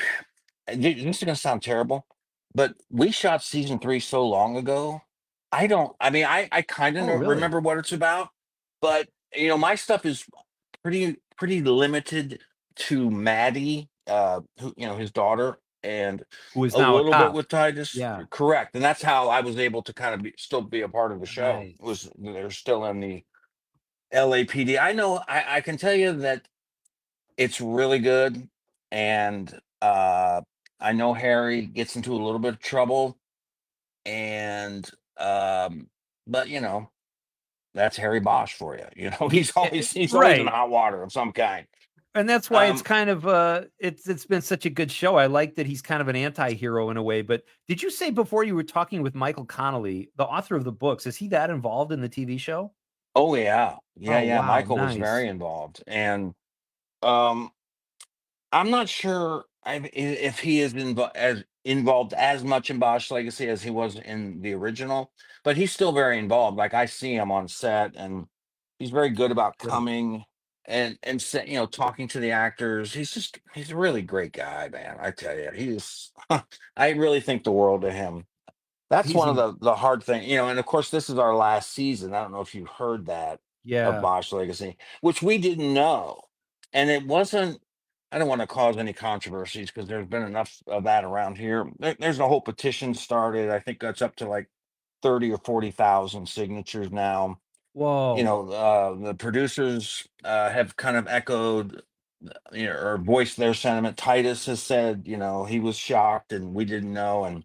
is going to sound terrible, but we shot season 3 so long ago. I kind of remember what it's about, but my stuff is pretty limited to Maddie, who, his daughter, and who is a now little bit with Titus. Yeah, correct. And that's how I was able to kind of still be a part of the show. Nice. Was they're still in the LAPD. I know. I can tell you that it's really good, and I know Harry gets into a little bit of trouble, and but that's Harry Bosch for you. He's always in hot water of some kind. And that's why it's kind of it's been such a good show. I like that he's kind of an anti-hero in a way. But did you say before you were talking with Michael Connolly, the author of the books, is he that involved in the TV show? Oh yeah. Wow, Michael was nice. very involved, and I'm not sure if he is involved as much in Bosch Legacy as he was in the original, but he's still very involved. Like I see him on set, and he's very good about coming and talking to the actors. He's a really great guy, man. I tell you, I really think the world of him. That's one of the hard things, and of course this is our last season. I don't know if you heard that of Bosch Legacy, which we didn't know. And it wasn't, I don't want to cause any controversies because there's been enough of that around here. There's a whole petition started. I think that's up to like 30 or 40,000 signatures now. Whoa. The producers have kind of echoed, or voiced their sentiment. Titus has said, he was shocked and we didn't know. And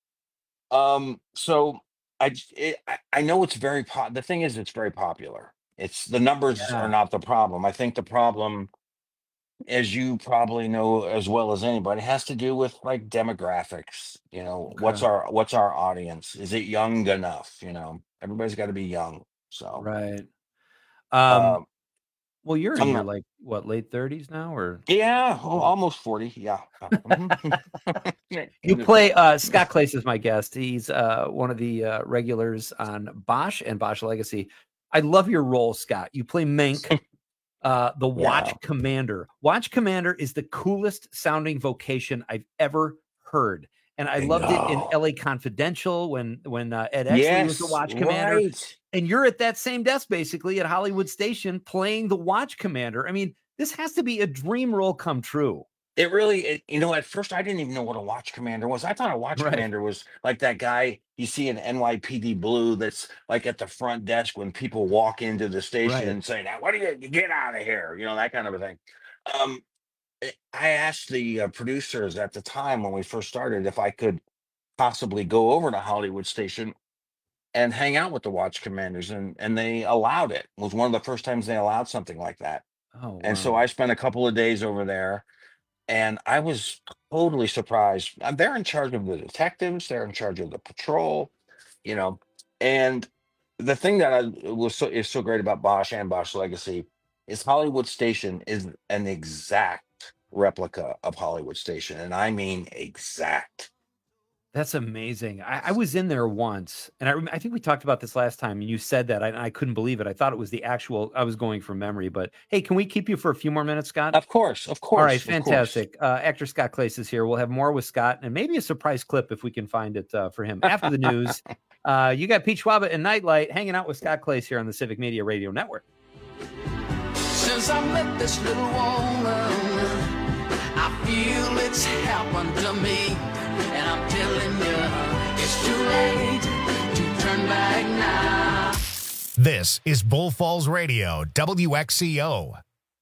so I know it's very the thing is, it's very popular. It's the numbers are not the problem. I think the problem, as you probably know as well as anybody, has to do with like demographics. What's our audience? Is it young enough? Everybody's got to be young. So right. Well, you're in your like what, late 30s now, or almost 40. Yeah. You play Scott Clace is my guest. He's one of the regulars on Bosch and Bosch Legacy. I love your role, Scott. You play Menk, the Watch Commander. Watch Commander is the coolest sounding vocation I've ever heard. And I loved it in LA Confidential when Ed Exley was the Watch Commander. Right. And you're at that same desk basically at Hollywood Station playing the Watch Commander. I mean, this has to be a dream role come true. It really, at first I didn't even know what a Watch Commander was. I thought a Watch Commander was like that guy you see in NYPD Blue that's like at the front desk when people walk into the station and say, "Now, what do you get out of here?" That kind of a thing. I asked the producers at the time when we first started if I could possibly go over to Hollywood Station and hang out with the Watch Commanders, and they allowed it. It was one of the first times they allowed something like that. Oh, wow. And so I spent a couple of days over there, and I was totally surprised. They're in charge of the detectives. They're in charge of the patrol, and the thing that is so great about Bosch and Bosch Legacy is Hollywood Station is an exact replica of Hollywood Station, and I mean exact. That's amazing. I was in there once, and I think we talked about this last time, and you said that. I couldn't believe it. I thought it was the actual. I was going from memory, but hey, can we keep you for a few more minutes, Scott? Of course. All right, fantastic. Actor Scott Clace is here. We'll have more with Scott, and maybe a surprise clip if we can find it for him after the news. You got Pete Schwaba and Nightlight hanging out with Scott Clace here on the Civic Media Radio Network. Since I met this little woman, I feel it's happened to me. And I'm telling you, it's too late to turn back now. This is Bull Falls Radio, WXCO.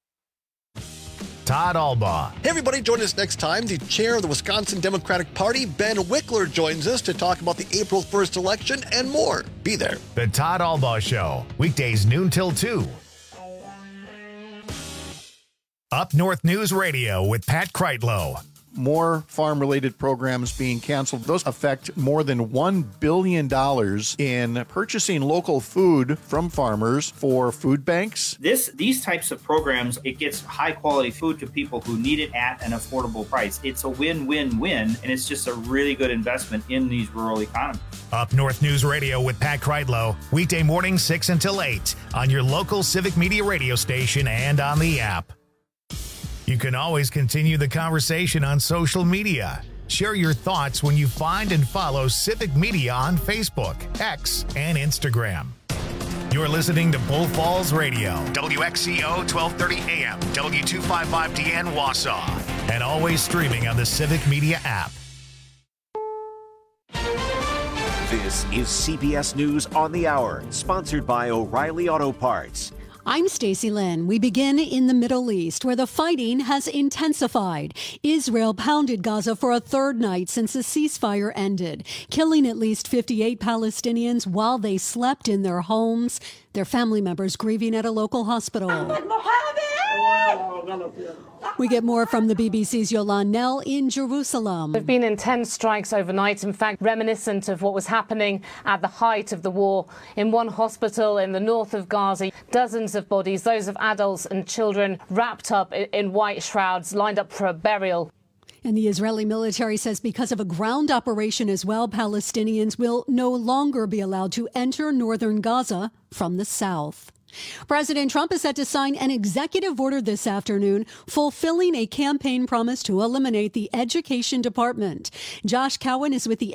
Todd Albaugh. Hey, everybody, join us next time. The chair of the Wisconsin Democratic Party, Ben Wickler, joins us to talk about the April 1st election and more. Be there. The Todd Albaugh Show, weekdays noon till 2. Up North News Radio with Pat Kreitlow. more farm-related programs being canceled. Those affect more than $1 billion in purchasing local food from farmers for food banks. These types of programs, it gets high-quality food to people who need it at an affordable price. It's a win-win-win, and it's just a really good investment in these rural economies. Up North News Radio with Pat Kreidlow, weekday morning 6 until 8 on your local Civic Media radio station and on the app. You can always continue the conversation on social media. Share your thoughts when you find and follow Civic Media on Facebook, X, and Instagram. You're listening to Bull Falls Radio, WXCO 1230 AM, W255DN Wausau, and always streaming on the Civic Media app. This is CBS News on the Hour, sponsored by O'Reilly Auto Parts. I'm Stacey Lynn. We begin in the Middle East, where the fighting has intensified. Israel pounded Gaza for a third night since the ceasefire ended, killing at least 58 Palestinians while they slept in their homes, their family members grieving at a local hospital. We get more from the BBC's Yolande Knell in Jerusalem. There have been intense strikes overnight, in fact, reminiscent of what was happening at the height of the war. In one hospital in the north of Gaza, dozens of bodies, those of adults and children, wrapped up in white shrouds, lined up for a burial. And the Israeli military says because of a ground operation as well, Palestinians will no longer be allowed to enter northern Gaza from the south. President Trump is set to sign an executive order this afternoon fulfilling a campaign promise to eliminate the education department. Josh Cowan is with the